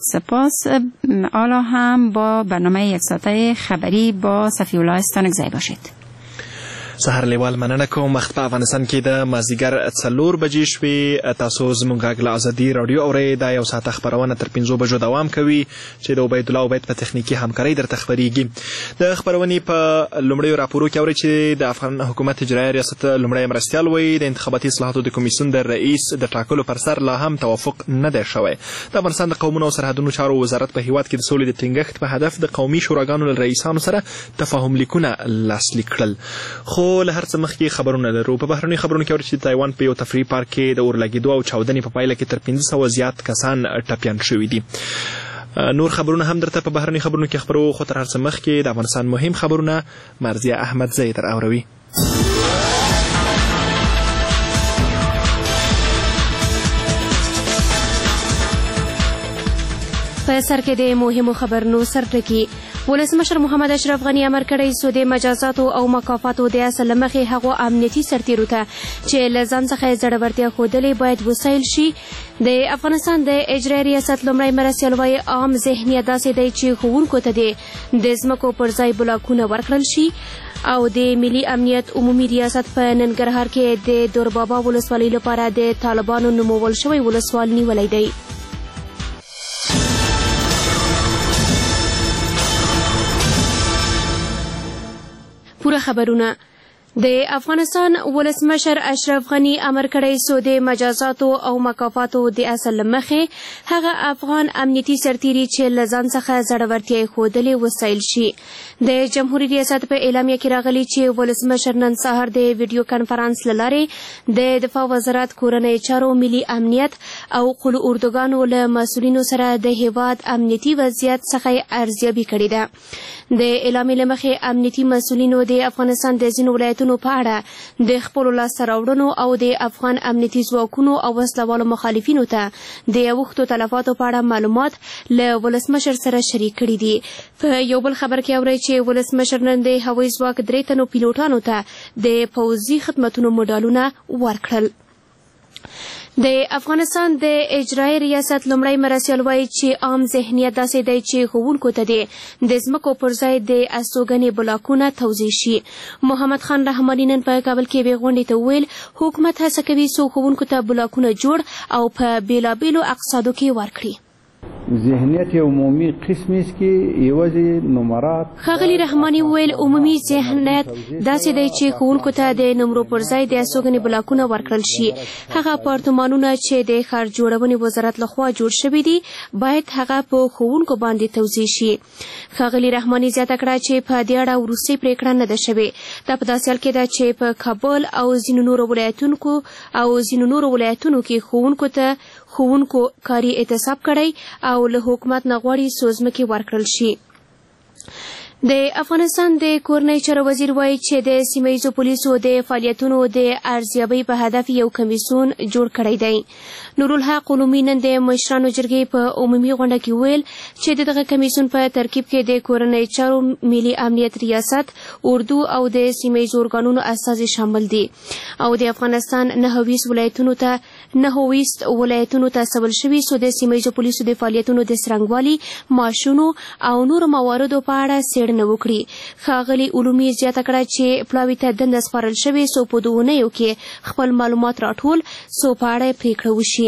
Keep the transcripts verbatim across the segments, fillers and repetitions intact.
سپاس. حالا هم با برنامه یک ساعته خبری با صفی الله ستانکزی باشید. سهار لیوال مننه کوم. وخت په افغانستان کې د مازدیګر څلور بجې شوې. تاسو زموږ غږ له ازادي راډیو اورئ. دا یو ساعت خبرونه تر پنځو بجو دوام کوي چې د عبید الله عبید په تخنیکي همکارۍ درته خبرېږي. د خبرونې په لومړیو راپورو کې اورئ چې د افغان حکومت اجرایي ریاست لومړی مرستیال وایي د انتخاباتي اصلاحاتو د کمیسیون د رئیس د ټاکلو پر سر لا هم توافق نه دی شوی. د افغانستان د قومونو او سرحدونو چارو وزارت په هیواد کې د سولې د ټینګښت په هدف د قومي شوراګانو له رئیسانو سره تفاهم لیکونه لاسلیک کړل. خو له هر څه مخکې خبرونه لرو. په بهرنیو خبرونو کې اورئ چې د تایوان په یو تفریحي پارک کې د اورلګېدو او چاودنې په پایله کې تر پنځه سوه زیات کسان ټپیان شوي دي. نور خبرونه هم درته په بهرنیو خبرونو کې خبرو. خو تر هر څه مخکې د افغانستان مهم خبرونه مرضیه احمدزی در اوروي. په سر کې د مهمو خبرونو سرټکي. ولسمشر محمد اشرف غني امر کړی سو د مجازاتو او مکافاتو د اصل مخې هغو امنیتي سرتیرو ته چې له ځان څخه زړورتیا ښودلې باید وسایل شي. د افغانستان د اجرایي ریاست لومړی مرستیال وایي عام ذهنیت داسې دی چې ښوونکو ته د ځمکو پر ځای بلاکونه ورکړل شي. او د ملي امنیت عمومي ریاست په ننګرهار کې د دوربابا ولسوالۍ لپاره د طالبانو نومول شوی ولسوال نیولی دی. پوره خبرونه. د افغانستان ولسمشر اشرف غني امر کړی سو د مجازاتو او مکافاتو د اصل مخې هغه افغان امنیتي سرتیري چې له ځان څخه زړورتیا ښودلې وسایل شي. د جمهوریت ریاست په اعلامیه کې راغلي چې ولسمشر نن سهار د ویډیو کانفرنس له لارې د دفاع وزارت کورنۍ چارو ملي امنیت او قلو اردوګانو له مسؤلینو سره د هیواد امنیتي وضعیت څخه ارزیابي کړې ده. د اعلامیې له مخې امنیتي مسؤلینو د افغانستان د ځینو ولایتونو په اړه د خپلو لاسته راوړنو او د افغان امنیتي ځواکونو او وسلوالو مخالفینو ته د اوښتو تلفاتو په اړه معلومات له ولسمشر سره شریک کړي دي. په یو بل خبر کې اورئ چې ولسمشر نن د هوایي ځواک درې تنو پیلوټانو ته د پوځي خدمتونو مډالونه ورکړل. د افغانستان د اجرایي ریاست لومړی مرستیال وایي چې عام ذهنیت داسې دی چې ښوونکو ته د ځمکو پر ځای د استوګنې بلاکونه توزیع شي. محمد خان رحماني نن په کابل کې یوې غونډې ته وویل حکومت هڅه کوي څو ښوونکو ته بلاکونه جوړ او په بېلابېلو اقصادو کې ورکړي. ذهنیت عمومی قسمی است که یوازې نمرات. ښاغلي رحماني وویل عمومي ذهنیت داسې دی چې ښوونکو ته د نمرو پر ځای د استوګنې بلاکونه ورکړل شي. هغه اپارتمانونه چې د ښار جوړونې وزارت لخوا جوړ شوي دي باید هغه په ښوونکو باندې توزیع شي. ښاغلي رحماني زیاته کړه چې په دې اړه وروستۍ پریکړه نه ده شوې. دا په داسې حال کې ده چې په کابل او ځینو نورو ولایتونو او ځینو نورو ولایتونو کې ښوونکو ته ښوونکو کاري اعتصاب کړی او له حکومت نه غواړي څو ځمکې ورکړل شي. د افغانستان د کورنۍ چارو وزیر وایي چې د سیمه ییزو پولیسو د فعالیتونو د ارزیابۍ په هدف یو کمیسیون جوړ کړی دی. نورالحق علومي نن د مشرانو جرګې په عمومي غونډه کې ویل چې د دغه کمیسیون په ترکیب کې د کورنۍ چارو ملي امنیت ریاست اردو او د سیمه ییزو ارګانونو استازي شامل دي او د افغانستان نهه ویشت ولایتونو ته نهه ویشت ولایتونو ته سول شوي څو د سیمه ییزو پولیسو د فعالیتونو د څرنګوالي معاشونو او نورو مواردو په اړه څېړنه وکړي. ښاغلي علومي زیاته کړه چې پلاوي ته دنده سپارل شوې څو په دوه اونیو کې خپل معلومات راټول څو په اړه یې پریکړه وشي.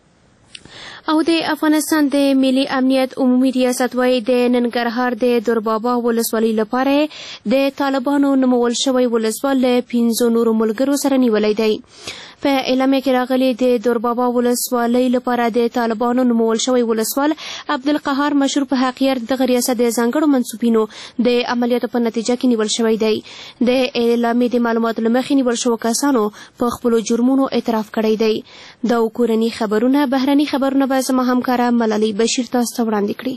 او د افغانستان د ملي امنیت عمومي ریاست وایي د ننګرهار د دوربابا ولسوالۍ لپاره د طالبانو نومول شوی ولسوال له پنځو نورو ملګرو سره نیولی دی. په اعلامیه کې راغلي د دوربابا ولسوالۍ لپاره د طالبانو نومول شوی ولسوال عبدالقهار مشهور په حقیقت دغه ریاست د ځانګړو منصوبینو د عملیاتو په نتیجه کې نیول شوی دی. د اعلامیې د معلوماتو له مخې نیول شوو کسانو په خپلو جرمونو اعتراف کړی دی. دا کورني خبرونه بهرني خبرونه به زما همکاره ملالۍ بشیر تاسو ته وړاندې کړي.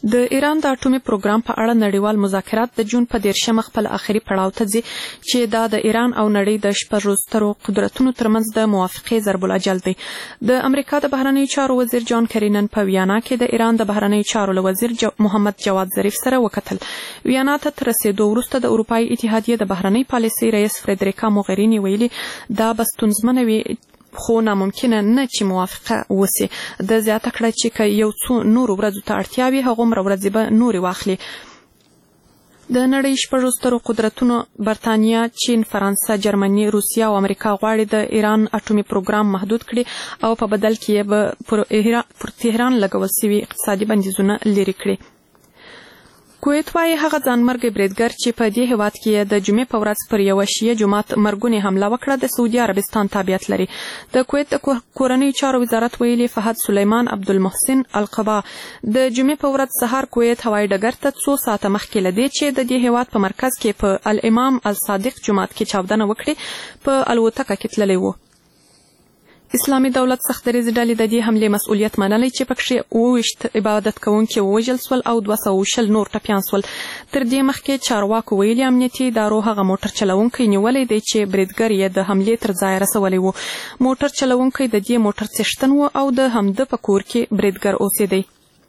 د ایران د اټومي پروګرام په اړه نړیوال مذاکرات د جون په دیرشمه خپل آخري پړاو ته ځي چې دا د ایران او نړۍ د شپږو سترو قدرتونو ترمنځ د موافقې ضرب الاجل دی. د امریکا د بهرنیو چارو وزیر جان کری نن په ویانا کې د ایران د بهرنیو چارو له وزیر جو محمد جواد ظریف سره وکتل. ویانا ته تر رسیدو وروسته د اروپایي اتحادیې د بهرنۍ پالیسۍ رئیس فریدریکا موغریني ویلي دا به ستونزمنه وي خو ناممکنه نه چې موافقه وسی. د زیاته کړه چې که یو څو نورو ورځو ته اړتیا وي هغومره ورځې به نورې واخلي. د نړۍ شپږو سترو قدرتونو برتانیا، چین، فرانسه، جرمني، روسیه او امریکا غواړي د ایران اټومي پروګرام محدود کړي او په بدل کې به پر تهران لګول شوي اقتصادي بندیزونه لرې کړي. کویت وايي هغه ځانمرګي بریدګر چې په دې هیواد کې د جمعې په ورځ پر یو شیعه جماعت مرګونې حمله وکړه د سعودي عربستان تابعیت لري. د کویت د کورنیو چارو وزارت ویلي فهد سلیمان عبدالمحسن القبا د جمعې په ورځ سهار کویت هوایي ډګر ته څو ساعته مخکې له دې چې د دې هیواد په مرکز کې په الامام الصادق جماعت کې چاودنه وکړي په الوتکه کې تللی و. اسلامي دولت سختدریځ ډلې د دې حملې مسؤلیت منلی چې پکښې اووه ویشت عبادت کوونکي ووژل سول او دوه سوه شل نور ټپیان سول. تر دې مخکې چارواکو ویلي امنیتي ادارو هغه موټر چلوونکی نیولی دی چې بریدګر یې د حملې تر ځایه رسولی و. موټر چلوونکی د دې موټر څښتن و او د همده په کور کې بریدګر اوسېدی.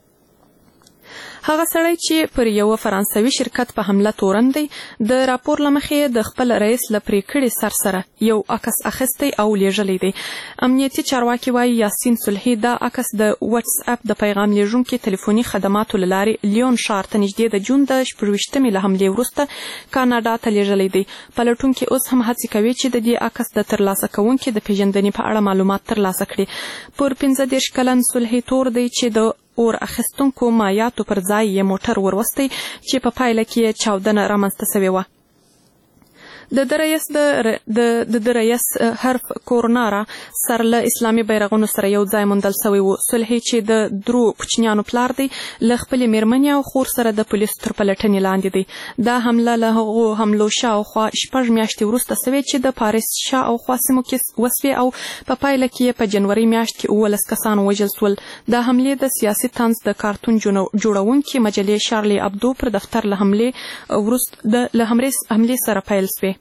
هغه سړی چې پر یو فرانسوي شرکت په حمله تورن دی د راپور لمخې د خپل رئیس له پریکړې سر سره یو عکس اخیستی او لیږلی دی. امنیتي چارواکي وایي یاسین صلحي دا عکس د واتس اپ د پیغام لیږونکي تلیفوني خدماتو له لارې لیون ښار ته نږدې د جون د شپږویشتمې له حملې وروسته کاناډا ته لیږلی دی. پلټونکي اوس هم هڅې کوي چې د دې عکس د ترلاسه کوونکي د پیژندنې په اړه معلومات ترلاسه کړي. پر پنځه دېرش کلن صلحي تور دی چې د اور اخیستونکو مایاتو پر ځای یې موټر وروستی چې په پایله کې چاودنه رامنځته سوې وه. د ده رئیس د د رئیس حرف کورنارا سر له اسلامي بیرغونو سره یو ځای موندل سوی و. صلحي چې د درو کوچنیانو پلار دی له خپلې میرمنې او خور سره د پولیسو تر پلټنې لاندې دی. دا حمله له هغو حملو شاوخوا شپږ میاشتې وروسته سوې چې د پاریس شاوخوا سیمو کې وسوې او په پایله کې په جنوري میاشت کې اوولس کسان ووژل سول. دا حملې د سیاسي طنز د کارتون جوړونکي مجلې شارلي ابدو پر دفتر له حملې وروسته له حملې سره پیل سوې.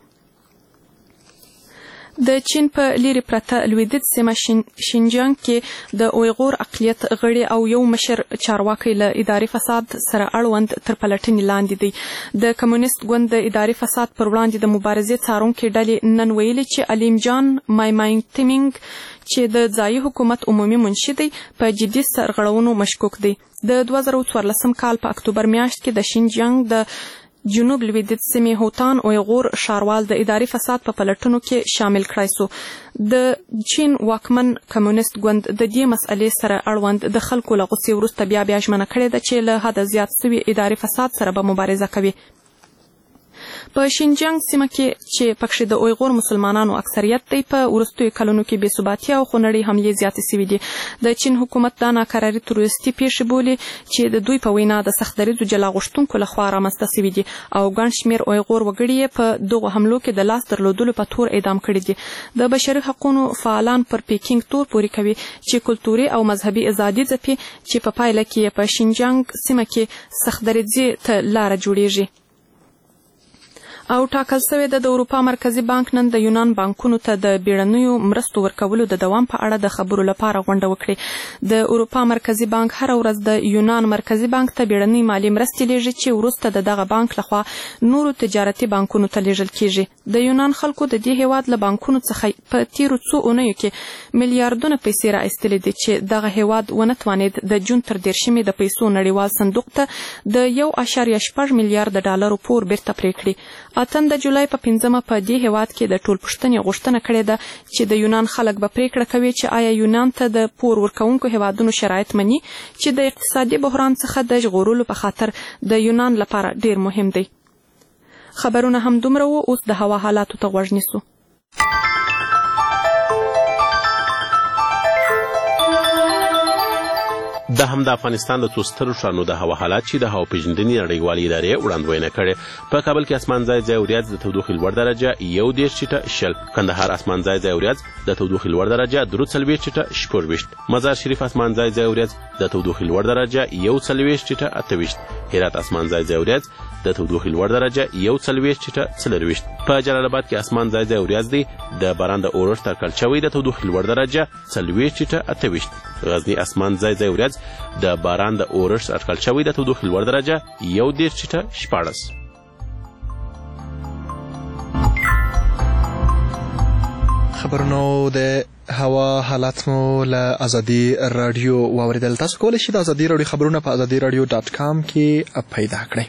د چین په لیرې پرته لویدیځ سیمه شینجیانګ کې د اویغور اقلیت غړي او یو مشر چارواکی له اداري فساد سره اړوند تر پلټنې لاندې دی. د کمونیست ګوند د اداري فساد پر وړاندې د مبارزې څارونکي ډلې نن ویلي چې علیم جان مایماینتمینګ چې د ځایي حکومت عمومي منشي دی په جدي سرغړونو مشکوک دی. د دوه زره څوارلسم کال په اکتوبر میاشت کې د شینجیانګ د جنوب لویدیځ سیمې هوتان اویغور ښاروال د اداري فساد په پلټنو کې شامل کړای سو. د چین واکمن کمونیست ګوند د دې مسئلې سره اړوند د خلکو له غوسې وروسته بیا بیا ژمنه کړې ده چې له حده زیات سوي اداري فساد سره به مبارزه کوي. په شینجیانګ سیمه کې چې پکښې د اویغور مسلمانانو اکثریت دی په وروستیو کلونو کې بې ثباتي او خونړۍ حملې زیاتې سوي دي. د چین حکومت دا ناکراري تروریستي پیښې بولي چې د دوی په وینا د سختدریځو جلا غوښتونکو لخوا رامنځته سوي دي او ګڼ شمېر اویغور وګړي یې په دغو حملو کې د لاس درلودلو په تور اعدام کړي دي. د بشري حقونو فعالان پر پیکینګ تور پورې کوي چې کلتوري او مذهبي ازادي ځپي چې په پایله کې په شینجیانګ سیمه کې سختدریځي ته لاره جوړیږي. او ټاکل سوې ده د اروپا مرکزي بانک نن د یونان بانکونو ته د بیړنیو مرستو ورکولو د دوام په اړه د خبرو لپاره غونډه وکړي. د اروپا مرکزي بانک هره ورځ د یونان مرکزي بانک ته بیړنۍ مالي مرستې لیږي چې وروسته د دغه بانک لخوا نورو تجارتي بانکونو ته لیږل کیږي. د یونان خلکو د دې هیواد له بانکونو څخه په تیرو څو اونیو کې میلیارډونه پیسې را ایستلې دي چې دغه هیواد ونه توانید د جون تر دېرشمې د پیسو نړیوال صندوق ته د یو اشاریه شپږ میلیارډ ډالرو پور بیرته پرې کړي. اتم د جولای په پنځمه په دې هیواد کې د ټولپوښتنې غوښتنه کړې ده چې د یونان خلک به پریکړه کوي چې آیا یونان ته د پور ورکوونکو هیوادونو شرایط مني چې د اقتصادي بحران څخه د ژغورلو په خاطر د یونان لپاره ډیر مهم دی. خبرونه هم دومره وو. اوس د هوا حالاتو ته غوږ نیسو. دا هم د افغانستان د څو سترو ښارونو د هوا حالات چې د هوا پیژندنې نړیوالې ادارې وړاندوینه کړې. په کابل کې اسمان ځای ځای وريځ د تودوخې لوړ درجه یو دېرش چیټه شل، کندهار اسمان ځای ځای وريځ د تودوخې لوړ درجه درې څلوېښت چیټه شپږویشت، مزار شریف اسمان ځای ځای وريځ د تودوخې لوړ درجه یو څلوېښت چیټه اته ویشت، هرات اسمان ځای ځای وريځ د تودوخې لوړ درجه یو څلوېښت چیټه څلرویشت. په جلال آباد کې اسمان ځای ځای وريځ دی د باران د اورښت اټکل شوی د تودوخې لوړ درجه څلوېښت چیټه اته ویشت. غزني اسمان ځای ځای وريځ د باران د اورښت اټکل شوی د تودوخې لوړ درجه یو دېرش چیټه شپاړس. خبرونو د هوا حالات مو له ازادي رادیو واوریدل. تاسو کولی شئ د ازادي رادیو خبرونه په ازادي رادیو ډاټ کام کې پیدا کړئ.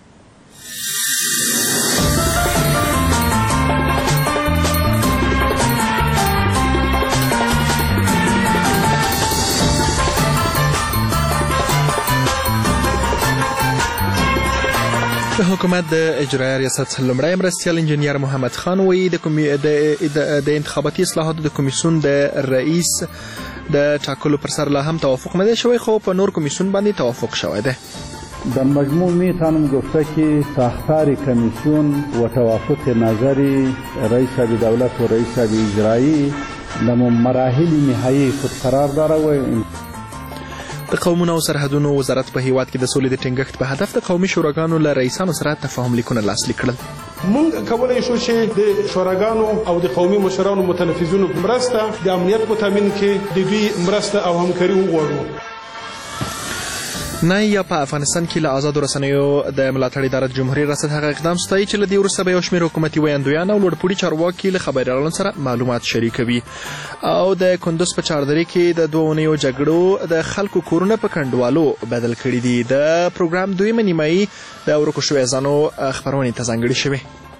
د حکومت د اجرایي ریاست لومړی مرستیال انجینیر محمد خان وایي د انتخاباتي اصلاحاتو د کمیسیون د رئیس د ټاکلو پر سر لا هم توافق نه دی شوی، خو په نور کمیسیون باندې توافق شوی دی. در مجموع میتوانم گفته که ساختار کمیسیون و توافق نظر رئیس دولت و رئیس اجرایی در مراحل نهایی خود قرار داره و د قومونو او سرحدونو وزارت په هیواد کې د سولې د ټینګښت په هدف د قومي شوراګانو له رئیسانو سره تفاهم لیکونه لاسلیک کړل. موږ کولی شو چې د شوراګانو او د قومي مشرانو متنفذینو مرسته د امنیت په تامین کې د دوی مرسته او همکاري وغواړو. نه یا په افغانستان کې له آزادو رسنیو د ملاتړ ادارې جمهوریت ریاست هغه اقدام ستایي چې له دې وروسته به یو شمېر حکومتي ویاندویان او لوړپوړي چارواکي له خبریالانو سره معلومات شریکوي. او د کندوز په چاردرې کې د دوه اونیو جګړو د خلکو کورونه په کنډوالو بدل کړي دي. د پروګرام دویمه نیمایي د ورکو شویو ځانو خپرونې ته ځانګړې شوې.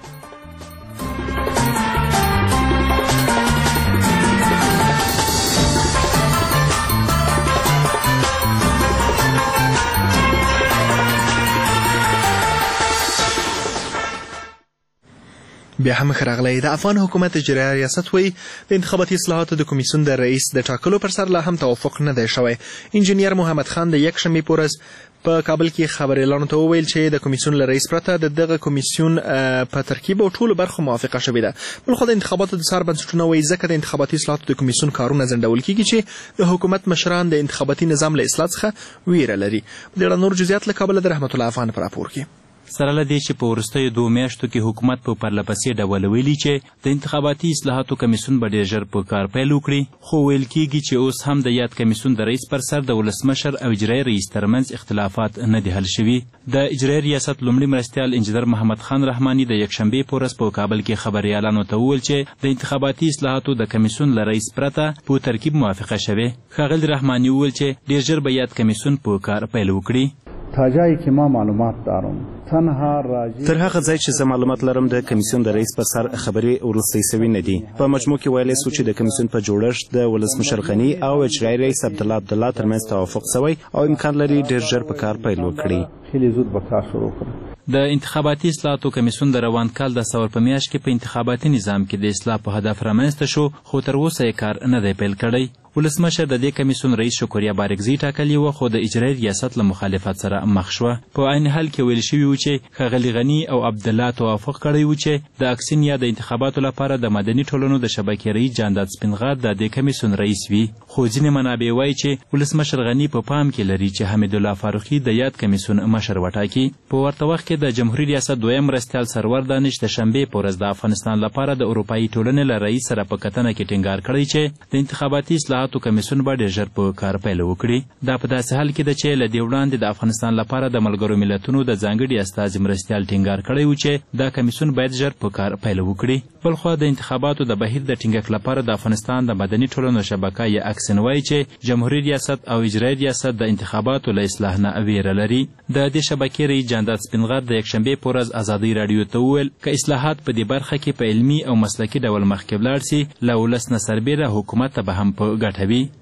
بیا هم ښه راغلی. د افغان حکومت اجرایي ریاست وایي د انتخاباتي اصلاحاتو د کمیسیون د رئیس د ټاکلو پر سر لا هم توافق نه دی شوی. انجینیر محمد خان د یکشنبې په ورځ په کابل کې خبریالانو ته وویل چې د کمیسیون له رئیس پرته د دغه کمیسیون په ترکیب او ټولو برخو موافقه شوې ده. بلخو د انتخاباتو د څار بنسټونه وایي ځکه د انتخاباتي اصلاحاتو د کمیسیون کارونه ځنډول کیږي چې د حکومت مشران د انتخاباتي نظام له اصلاح څخه ویره لري. د اړه نور جزئیات له کابله د رحمت الله افغان په راپور کې. سره له دې چې په وروستیو دوو میاشتو کې حکومت په پرلپسې ډول ویلي چې د انتخاباتي اصلاحاتو کمیسیون به ډېر ژر په کار پیل وکړي، خو ویل کېږي چې اوس هم د یاد کمیسیون د رئیس پر سر د ولسمشر او اجرایي رئیس ترمنځ اختلافات نه دي حل شوي. د اجرایي ریاست لومړي مرستیال انجینر محمد خان رحماني د یکشنبې په ورځ په کابل کې خبریالانو ته وویل چې د انتخاباتي اصلاحاتو د کمیسیون له رئیس پرته په ترکیب موافقه شوې. ښاغلي رحماني وویل چې ډېر ژر به یاد کمیسیون په کار پیل وکړي. تا جایی که ما معلومات دارم تنها راجع تر هغه ځای چې زه معلومات لرم د کمیسیون د رئیس پر سر خبرې وروستۍ سوي نه دي. په مجموع کې ویلی سو چې د کمیسیون په جوړښت د ولسمشر غني او اجرایي رئیس عبدالله عبدالله ترمنځ توافق سوی او امکان لري ډېر ژر په کار پیل وکړي. خیلی زود به کار شروع کړي. د انتخاباتي اصلاحاتو کمیسیون د روان کال د سور په میاشت کې په انتخاباتي نظام کې د اصلاح په هدف رامنځته شو، خو تر اوسه یې کار نه دی پیل کړی. ولسمشر د دې کمیسیون رئیس شکریا بارکزي ټاکلی و، خو د اجرایي ریاست له مخالفت سره مخ شوه. په عین حال کې ویل شوي و چې ښاغلي غني او عبدالله توافق کړی و چې د اکسین یا د انتخاباتو لپاره د مدني ټولنو د شبکې رئیس جانداد سپینغات د دې کمیسیون رئیس وي. خو ځینې منابع وایي چې ولسمشر غني په پام کې لري چې حمیدالله فاروقي د یاد کمیسیون مشر وټاکي. په ورته وخت کې د جمهوریت ریاست دویم مرستیال سرور دانش د شنبې په ورځ د افغانستان لپاره د اروپایي ټولنې له رئیس سره په کتنه کې ټینګار کړی چې د انتخاباتي اصلاحاتو کمیسیون به ډېر ژر په کار پیل وکړي. دا په داسې حال کې ده چې له دې وړاندې د افغانستان لپاره د ملګرو ملتونو د ځانګړي استازي مرستیال ټینګار کړی و چې دا کمیسیون باید ژر په کار پیل وکړي. بلخوا د انتخاباتو د بهیر د ټینګښت لپاره د افغانستان د مدني ټولنو شبکه یا اکسین وایي چې جمهوریت ریاست او اجرایي ریاست د انتخاباتو له اصلاح نه ویره لري. د دې شبکې رئیس جانداد سپینغات د یکشنبې په ورځ ازادي راډیو ته وویل که اصلاحات په دې برخه کې په علمي او مسلکي ډول مخکې ولاړ سي له ولس نه سربیره حکومت ته به هم په ګټه وي.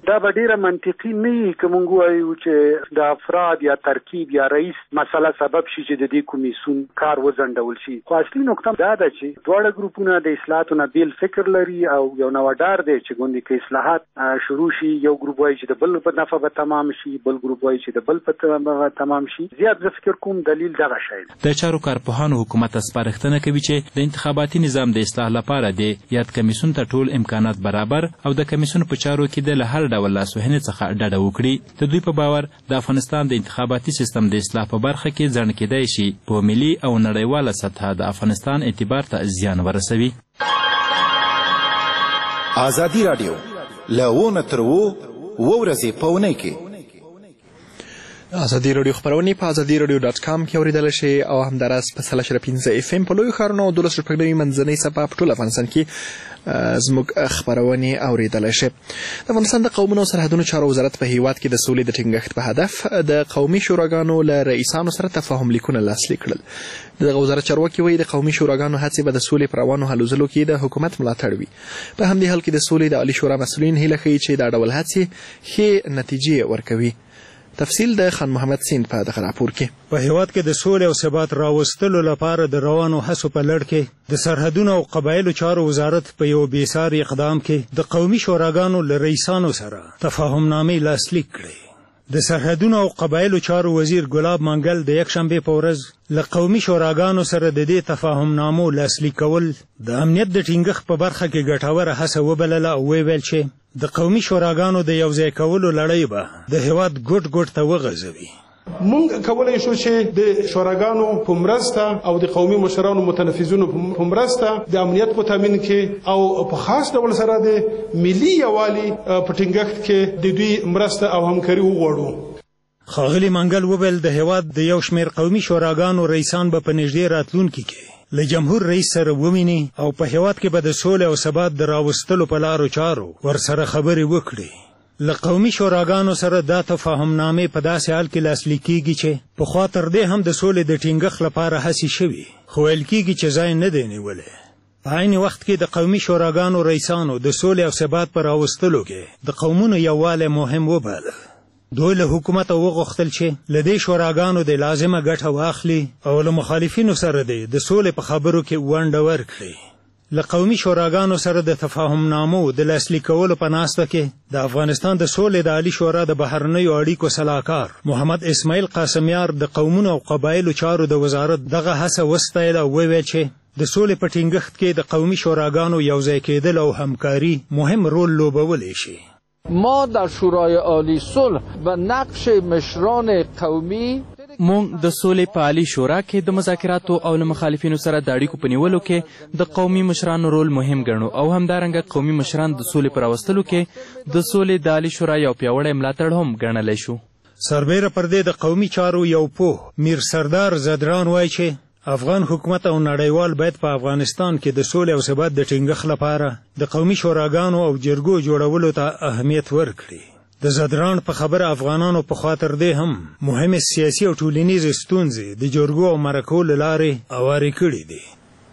دا به ډیره منطقي نه وي که موږ ووایو چې د افراد یا ترکیب یا رئیس مسله سبب شي چې د دې کمیسیون کار وځنډول شي. خو اصلي نقطه دا ده چې دواړه ګروپونه د اصلاحاتو نه بیل فکر لري او یو نوډار دی چې ګوندې که اصلاحات شروع شي یو ګروپ وایي چې د بل په نفع به تمام شي، بل ګروپ وایي چې د بل په تمام شي. زیات زه فکر کوم دلیل دغه شی دی. د چارو کارپوهانو حکومت سپارښتنه کوي چې د انتخاباتي نظام د اصلاح لپاره د یاد کمیسیون ته ټول امکانات برابر او د کمیسیون په چارو کې د له هر ډول لاسوهنې څخه ډډه وکړي. د دوی په باور د افغانستان د انتخاباتي سیستم د اصلاح په برخه کې ځنډ کیدای شي په ملي او نړیواله سطحه د افغانستان اعتبار ته زیان ورسوي. ازادي راډیو له ونه تر وو ورځې په اونۍ کې ازادي راډیو خبرونه په ازادي راډیو ډاټ کام کې اوریدل شي او همداراز په سل شپږ پنځه اف ام په لوی ښارونو او دولس شپږ نوي منځنۍ صفحه په ټول افغانستان کې زموږ خبرونه اوریدل شي. د افغانستان د قومونو او سرحدونو چارو وزارت په هیواد کې د سولې د ټینګښت په هدف د قومي شوراګانو له رئیسانو سره تفاهم لیکونه لاسلیک کړل. دغه وزارت چارواکي وایي د قومي شوراګانو هڅې به د سولې پر روانو هلو ځلو کې د حکومت ملاتړ وي. په همدې حال کې د سولې د عالي شورا مسؤلین هیله ښیي چې دا ډول هڅې ښې نتیجې ورکوي. تفصیل د خان محمد سیند په دغه راپور کې. په هیواد کې د سولې او ثبات راوستلو لپاره د روانو هڅو په لړ کې د سرحدونو او قبایلو چارو وزارت په یو بېساري اقدام کې د قومي شوراګانو له رئیسانو سره تفاهمنامې لاسلیک کړې. د سرحدونو او قبایلو چارو وزیر ګلاب منګل د یکشنبې په ورځ له قومي شوراګانو سره د دې تفاهمنامو لاسلیک کول د امنیت د ټینګښت په برخه کې ګټوره هڅه وبلله او ویل چې د قومي شوراګانو د یوځای کولو لړۍ به د هیواد ګوټ ګوټ ته وغځوي. مونږ کولای شو چې د شوراګانو په مرسته او د قومي مشرانو متنفذینو په مرسته د امنیت په تامین کې او په خاص ډول سره د ملي یوالي په ټینګښت کې د دوی مرسته او همکاري وغواړو. ښاغلي منګل وویل د هیواد د یو شمېر قومي شوراګانو رئیسان به په نږدې راتلونکي کې له جمهور رئیس سره وویني او په هیواد کې به د سولې او ثبات د راوستلو په لارو چارو ورسره خبرې وکړي. له قومي شوراګانو سره دا تفاهمنامې په داسې حال کې لاسلیک کیږي چې پخوا تر دې هم د سولې د ټینګښت لپاره هڅې شوي خو ویل کیږي چې ځای نه دی نیولی. په عین وخت کې د قومي شوراګانو رئیسانو د سولې او ثبات په راوستلو کې د قومونو یووالی مهم وباله. دوی له حکومته وغوښتل چې له دې شوراګانو د لازمه ګټه واخلي او له مخالفینو سره دی د سولې په خبرو کې ونډه ورکړي. له قومي شوراګانو سره د تفاهمنامو د لاسلیک کولو په ناسته کې د افغانستان د سولې د عالي شورا د بهرنیو اړیکو سلاکار محمد اسماعیل قاسمیار د قومونو او قبایلو چارو د وزارت دغه هڅه وستایله او وویل چې د سولې په ټینګښت کې د قومي شوراګانو یوځای کېدل او همکاري مهم رول لوبولی شي. ما در شورای عالی صلح و نقش مشران قومی مونږ د سولې په عالی شورا کې د مذاکراتو او له مخالفینو سره د اړیکو په نیولو کې د قومي مشرانو رول مهم ګڼو او همدارنګه قومي مشران د سولې په راوستلو کې د سولې د عالی شورا یو پیاوړی ملاتړ هم ګڼلی شو. سربیره پر دې د قومي چارو یو پوه میر سردار زدران وایي چې افغان حکومت او نړیوال باید په افغانستان کې د سولې او ثبات د ټینګښت لپاره د قومي شوراګانو او جرګو جوړولو ته اهمیت ورکړي. د زدران په خبره افغانانو په خاطر دې هم مهمې سیاسي او ټولنیزې ستونزې د جرګو او مرکو له لارې هوارې کړي دي.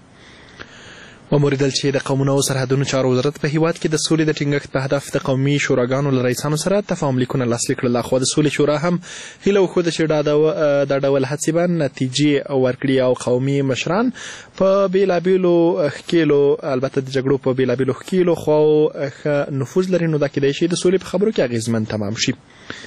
وموریدل چې د قومونو او سرحدونو چارو وزارت په هیواد کې د سولې د ټینګښت په هدف د قومي شوراګانو له رئیسانو سره تفاهم لیکونه لاسلیک کړل. خو د سولې شورا هم هیله وښوده چې دا ډول هڅې به نتیجې ورکړي او قومي مشران په بېلابېلو ښکېلو البته د جګړو په بېلابېلو ښکېلو خواو ښه نفوذ لري نو دا کیدای شي د سولې په خبرو کې اغېزمن تمام شي.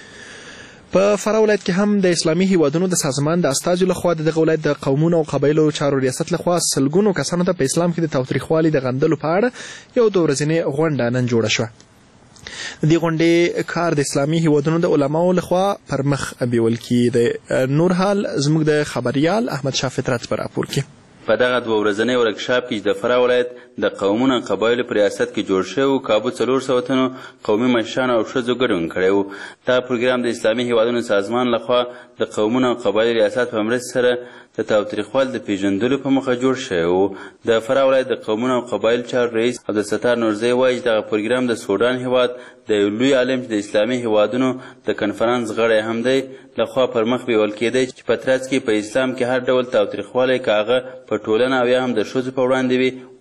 په فراه ولایت کې هم د اسلامي هیوادونو د سازمان د استازو لخوا د دغه ولایت د قومونو او قبایلو چارو ریاست لخوا سلګونو کسانو ته په اسلام کې د تاوتریخوالي د غندلو په اړه یو دوه ورځنۍ غونډه نن جوړه شوه. د دې غونډې کار د اسلامي هیوادونو د علماو لخوا پر مخ بیول کیږي. نور حال زموږ د خبریال احمد شاه فطرت په راپور کې. په دغه دوه ورځنۍ ورکشاپ کې د فراه ولایت د قومونو او قبایلو په ریاست کې جوړ شوی کابو څلور سوه تنو قومي مشرانو او ښځو ګډون کړی و. دا پروګرام د اسلامي هیوادونو سازمان لخوا د قومونو او قبایلو ریاست په مرستې سره د تاوتریخوالي د پیژندلو په موخه جوړ شوی و. د فراه ولایت د قومونو او قبایلو چارو رئیس عبدالستار نورزی وایي چې دغه پروګرام د سودان هیواد د یو لوی عالم چې د اسلامي هیوادونو د کنفرانس غړی هم دی لخوا پر مخ بیول کېدی چې په ترڅ کې په اسلام کې هر ډول تاوتریخوالی که هغه په ټولنه او یا هم د ښځو په وړاندې وي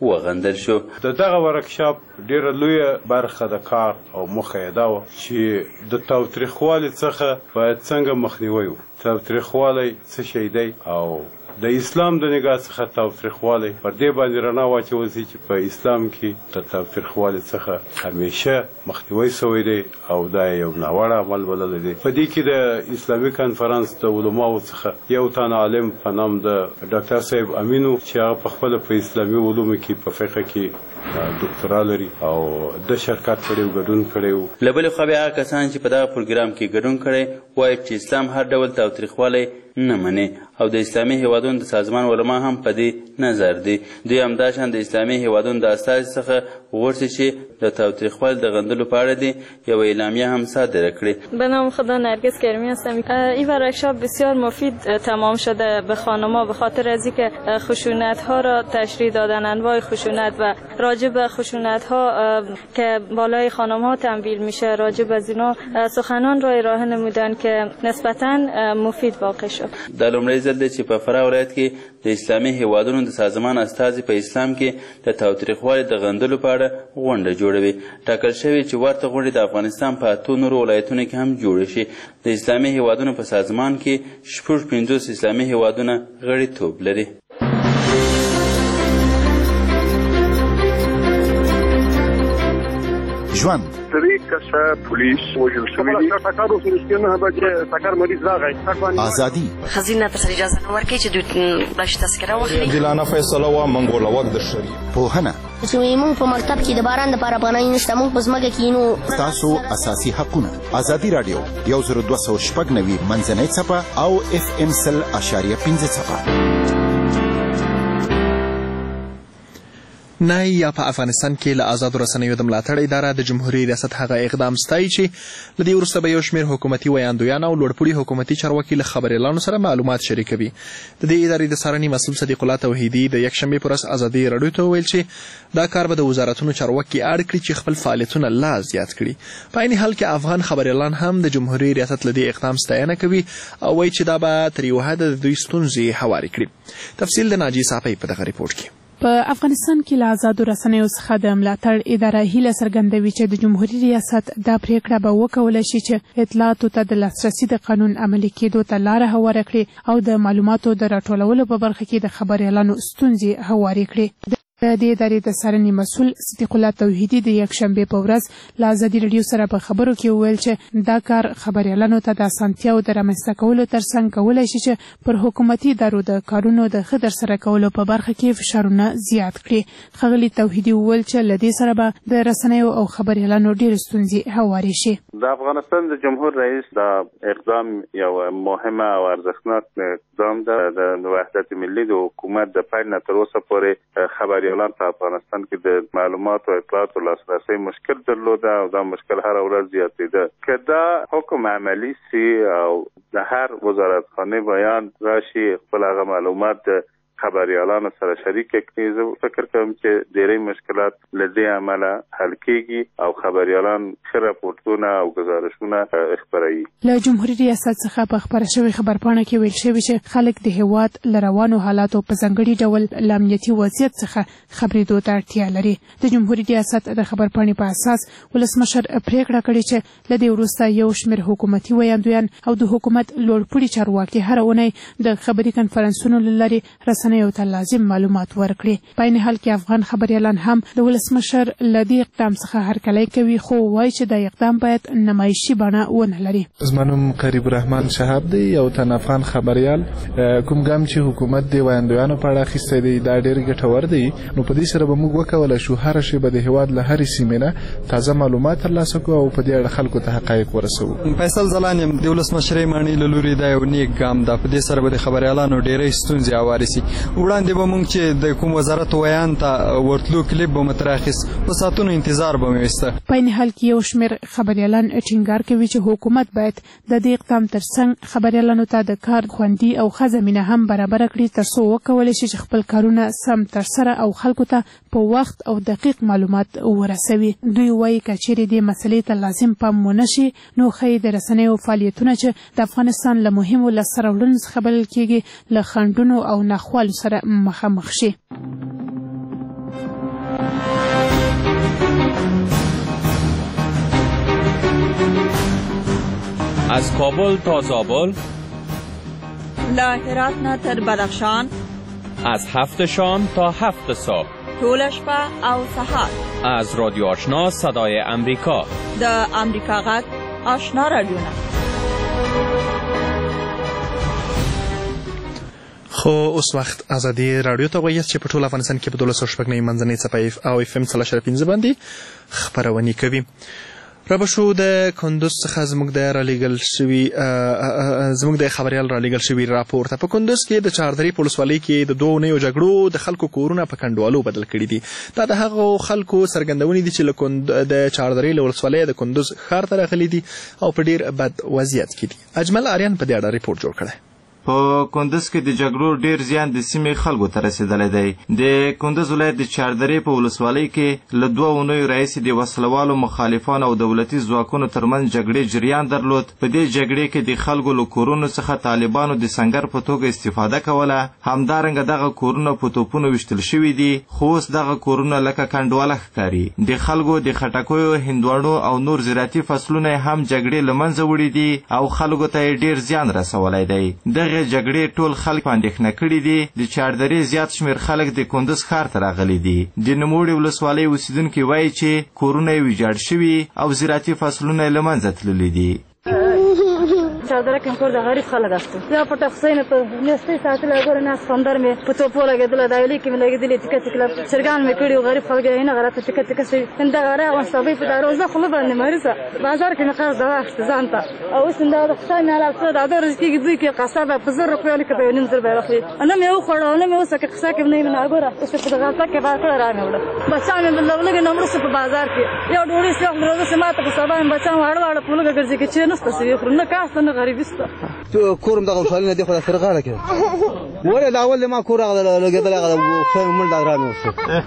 وغندل شو. د دغه ورکشاپ ډیره لویه برخه د کار او موخه یې دا وه چې د تاوتریخوالي څخه باید څنګه مخنیوی وکړو. تاوتریخوالی څه شی دی او د اسلام د نگاه څخه تاوتریخوالی پر دې باندې رڼا واچول شي چې په اسلام کې د تاوتریخوالي څخه همیشه مخنیوی سوی دی او دا یو ناوړه عمل بللی دی. په دې کې د اسلامي کنفرانس د علماو څخه یو تن عالم په نام د ډاکټر صاحب امینو چې هغه په خپله په اسلامي علومو کې په فقه کې ډاکټرا لري او د شرکت کړی و ګډون کړی و. له بلې خوا بیا هغه کسان چې په دغه پروګرام کې ګډون کړی وایي چې اسلام هر ډول تاوتریخوالی نه مني او د اسلامي هیوادونو د سازمان علما هم په دې نظر دي. دوی همداشان د اسلامي هیوادونو د استازي څخه غوښتي چې د تاوتریخوالي د غندلو په اړه دي یوه اعلامیه هم صادره کړي. به نام خدا نرگس کرمی هستم. این ورکشاپ بسیار مفید تمام شده به خانم‌ها به خاطر از اینکه خشونت‌ها را تشریح دادن، انواع خشونت و راجع به خشونت‌ها که بالای خانم‌ها تمویل میشه راجع به اینا سخنان را ارائه نمودن که نسبتاً مفید واقع شد. دا لومړی ځل دی چې په فراه ولایت کې د اسلامي هیوادونو د سازمان استازي په اسلام کې د تاوتریخوالي د غندلو په اړه غونډه جوړوي. ټاکل شوي چې ورته غونډې د افغانستان په اتو نورو ولایتونو کې هم جوړې شي. د اسلامي هیوادونو په سازمان کې شپږ پنځوس اسلامي هیوادونه غړیتوب لري. ژوند درې کسه پولیس وژل شوي دي. ټکر وشو چې نه بچې ټکر مریض راغی. ازادي خزینه ته اجازه نه ورکړي چې دوی باش تذکره واخلي. عادلانه فیصله وا منګول وخت د شری. پوهنه چې موږ په مکتب کې د باران لپاره افغانۍ نشته، موږ په ځمکه کې نو تاسو اساسي حقونه. ازادي رادیو یو زر دوه سوه شپږ نوي منځنۍ څپه او اف ام سل اشاریه پنځه څپه. نه یا په افغانستان کې له آزادو رسنیو د ملاتړ اداره د جمهوریت ریاست هغه اقدام ستایي چې له دې وروسته به یو شمېر حکومتي ویاندویان او لوړپوړي حکومتي چارواکي له خبریالانو سره معلومات شریکوي. د دې ادارې د څارنې مسؤل صدیق الله توحیدي د یکشنبې په ورځ ازادي راډیو ته وویل چې دا کار به د وزارتونو چارواکي اړ کړي چې خپل فعالیتونه لا زیات کړي. په عین حال کې افغان خبریالان هم د جمهوریت ریاست له دې اقدام ستاینه کوي او وایي چې دا به تر یو حده د دوی ستونزې هوارې کړي. تفصیل د ناجي صافی په دغه ریپورټ کې. په افغانستان کې له آزادو رسنیو څخه د ملاتړ اداره هیله څرګندوي چې د جمهوریت ریاست دا پریکړه به وکولای شي چې اطلاعاتو ته د لاسرسي د قانون عملي کېدو ته لاره هواره کړي او د معلوماتو د راټولولو په برخه کې د خبریالانو ستونزې هوارې کړي. د دې ادارې د څارنې مسؤل صدیق الله توحیدي د یکشنبې په ورځ له ازادي راډیو سره په خبرو کې وویل چې دا کار خبریالانو ته د اسانتیاو د رامنځته کولو ترڅنګ کولی شي چې پر حکومتي ادارو د کارونو د ښه ترسره کولو په برخه کې فشارونه زیات کړي. ښاغلي توحیدي وویل چې له دې سره به د رسنیو او خبریالانو ډېرې ستونزې هوارې شي. د افغانستان د جمهور رئیس دا اقدام یو مهمه او ارزښتناک اقدام ده. د وحدت ملي د حکومت د پیل نه تر اوسه پورې خبریالان په افغانستان کې د معلوماتو او اطلاعاتو لاسرسي مشکل درلوده او دا مشکل هر ورځ زیاتېده. که دا حکم عملی سي او د هر وزارتخانه بیان راشي خپل هغه معلومات خبریالانو سره شریک کړي، زه فکر کوم چې ډېری مشکلات له دې امله حل کېږي او خبریالان ښه راپورټونه او ګزارشونه خپروي. له جمهوریت ریاست څخه په خپره شوې خبرپاڼه کې ویل شوي چې خلک د هېواد له روانو حالاتو په ځانګړي ډول له امنیتي وضعیت څخه خبرېدو ته اړتیا لري. د جمهوریت ریاست د خبرپاڼې په اساس ولسمشر پریکړه کړې چې له دې وروسته یو شمېر حکومتي ویاندویان او د حکومت لوړپوړي چارواکي هره اونۍ د خبري کنفرانسونو له لارې رسنیو ته لازم معلومات ورکړي. په عین حال کې افغان خبریالان هم د ولسمشر له دې اقدام څخه هرکلی کوي خو وایي چې دا اقدام باید نمایشي بڼه ونه لري. زما نوم قریب الرحمن شهاب دی، یو تن افغان خبریال. کوم ګام چې حکومت د ویاندویانو په اړه اخیستی دی دا ډېر ګټور دی، نو په دې سره به موږ وکولی شو هره شیبه د هېواد له هرې سیمې نه تازه معلومات ترلاسه کړو او په دې اړه خلکو ته حقایق ورسوو. فیصل ځلان یم، د ولسمشرۍ ماڼۍ له لوري دا یو نیک ګام ده. په دې سره به د خبریالانو ډېرې ستونزې هوارې سي. وړاندې به موږ چې د کوم وزارت ویان ته ورتلو کلیپ به مو ترې اخیست، په ساعتونو انتظار به مې ویسته. په عین حال کې یو شمېر خبریالان ټینګار کوي چې حکومت باید د دې اقدام ترڅنګ خبریالانو ته د کار خوندي او ښه زمینه هم برابره کړي تر څو وکولی شي چې خپل کارونه سم ترسره او خلکو ته په وخت او دقیق معلومات ورسوي. دوی وایي که چیرې دې مسلې ته لازم پام ونه شي نو ښایي د رسنیو فعالیتونه چې د افغانستان له مهمو لاسته راوړنو څخه بلل کېږي له خنډونو او ناخوالو سره مخامخ شي. از کابل تا زابل، له هرات نه تر بدخشان، از هفت شام تا هفت صبح، ټوله شپه او سهار. از رادیو آشنا صدای امریکا، د امریکا غږ آشنا رادیونه. خو اوس وخت ازادي رادیو ته وایي چې په ټول افغانستان کې په دولس سوه شپږ نوي منځنۍ څپه او اف ام څلور اعشاریه پنځه باندې خپرونې کوي. را به شو د کندوز څخه زموږ د رالیږل شوي زموږ د خبریال رالیږل شوي راپور ته. په کندوز کې د چهاردرې په ولسوالۍ کې د دوو نویو جګړو د خلکو کورونه په کنډوالو بدل کړي دي. دا د هغو خلکو څرګندونې دي چې د چهاردرې له ولسوالۍ د کندوز ښار ته راغلي دي او په ډېر بد وضعیت کې دي. اجمل آریان په دې اړه ریپورټ جوړ کړی. په کندوز کې د جګړو ډیر زیان د سیمې خلکو ته رسیدلی دی. د کندوز ولایت د چهاردرې په ولسوالۍ کې له دوه اونیو راهیسې د وسلوالو مخالفانو او دولتي ځواکونو ترمنځ جګړې جریان درلود. په دې جګړې کې د خلکو له کورونو څخه طالبانو د سنګر په توګه استفاده کوله. همدارنګه دغه کورونه په توپونو ویشتل شوي دي، خو اوس دغه کورونه لکه کنډواله ښکاري. د خلکو د خټکیو، هندواڼو او نور زراعتي فصلونه هم جګړې له منځه وړي دي او خلکو ته یې ډیر زیان رسولی دی. دغه جګړې ټول خلک په اندېښنه کړي دي. د چهاردرې زیات شمېر خلک د کندوز ښار ته راغلي دي. د نوموړې ولسوالۍ اوسېدونکي وایي چې کورونه یې ویجاړ شوي او زراعتي فصلونه یې له منځه تللي دي. چادر کې کور د غریب خلک است. یا په تخصین په نستې ساتل غوړ نه سندر مې په توپو لګیدل دایلی کې مې لګیدل ټیکټ ټیکټ چرګان مې کړی غریب خلک یې نه غلطه ټیکټ ټیکټ سي انده غره او صبي په دروازه خو باندې مریضه بازار کې نقاز دا وخت ځانته او سنده د خصای نه علاوه د درز کې دوی کې قصابه په زر روپیا لیکه به نیم زر به راخلي. انا مې خو انا مې وسه کې قصا کې نه نه غوړه اوس په غلطه کې بار کړه راغله بچا مې بل لګ نه مرسته په بازار کې یو ډوري څو مرزه سماته په سبا بچا واړ واړ په لګ ګرځي کې چې نسته سوي خو نه کاست نه غریبسته کورم دغه وسایل دی خو سره غاړه کې وره دا اول ما کور هغه لګیدل هغه خو مل دا رانه وسه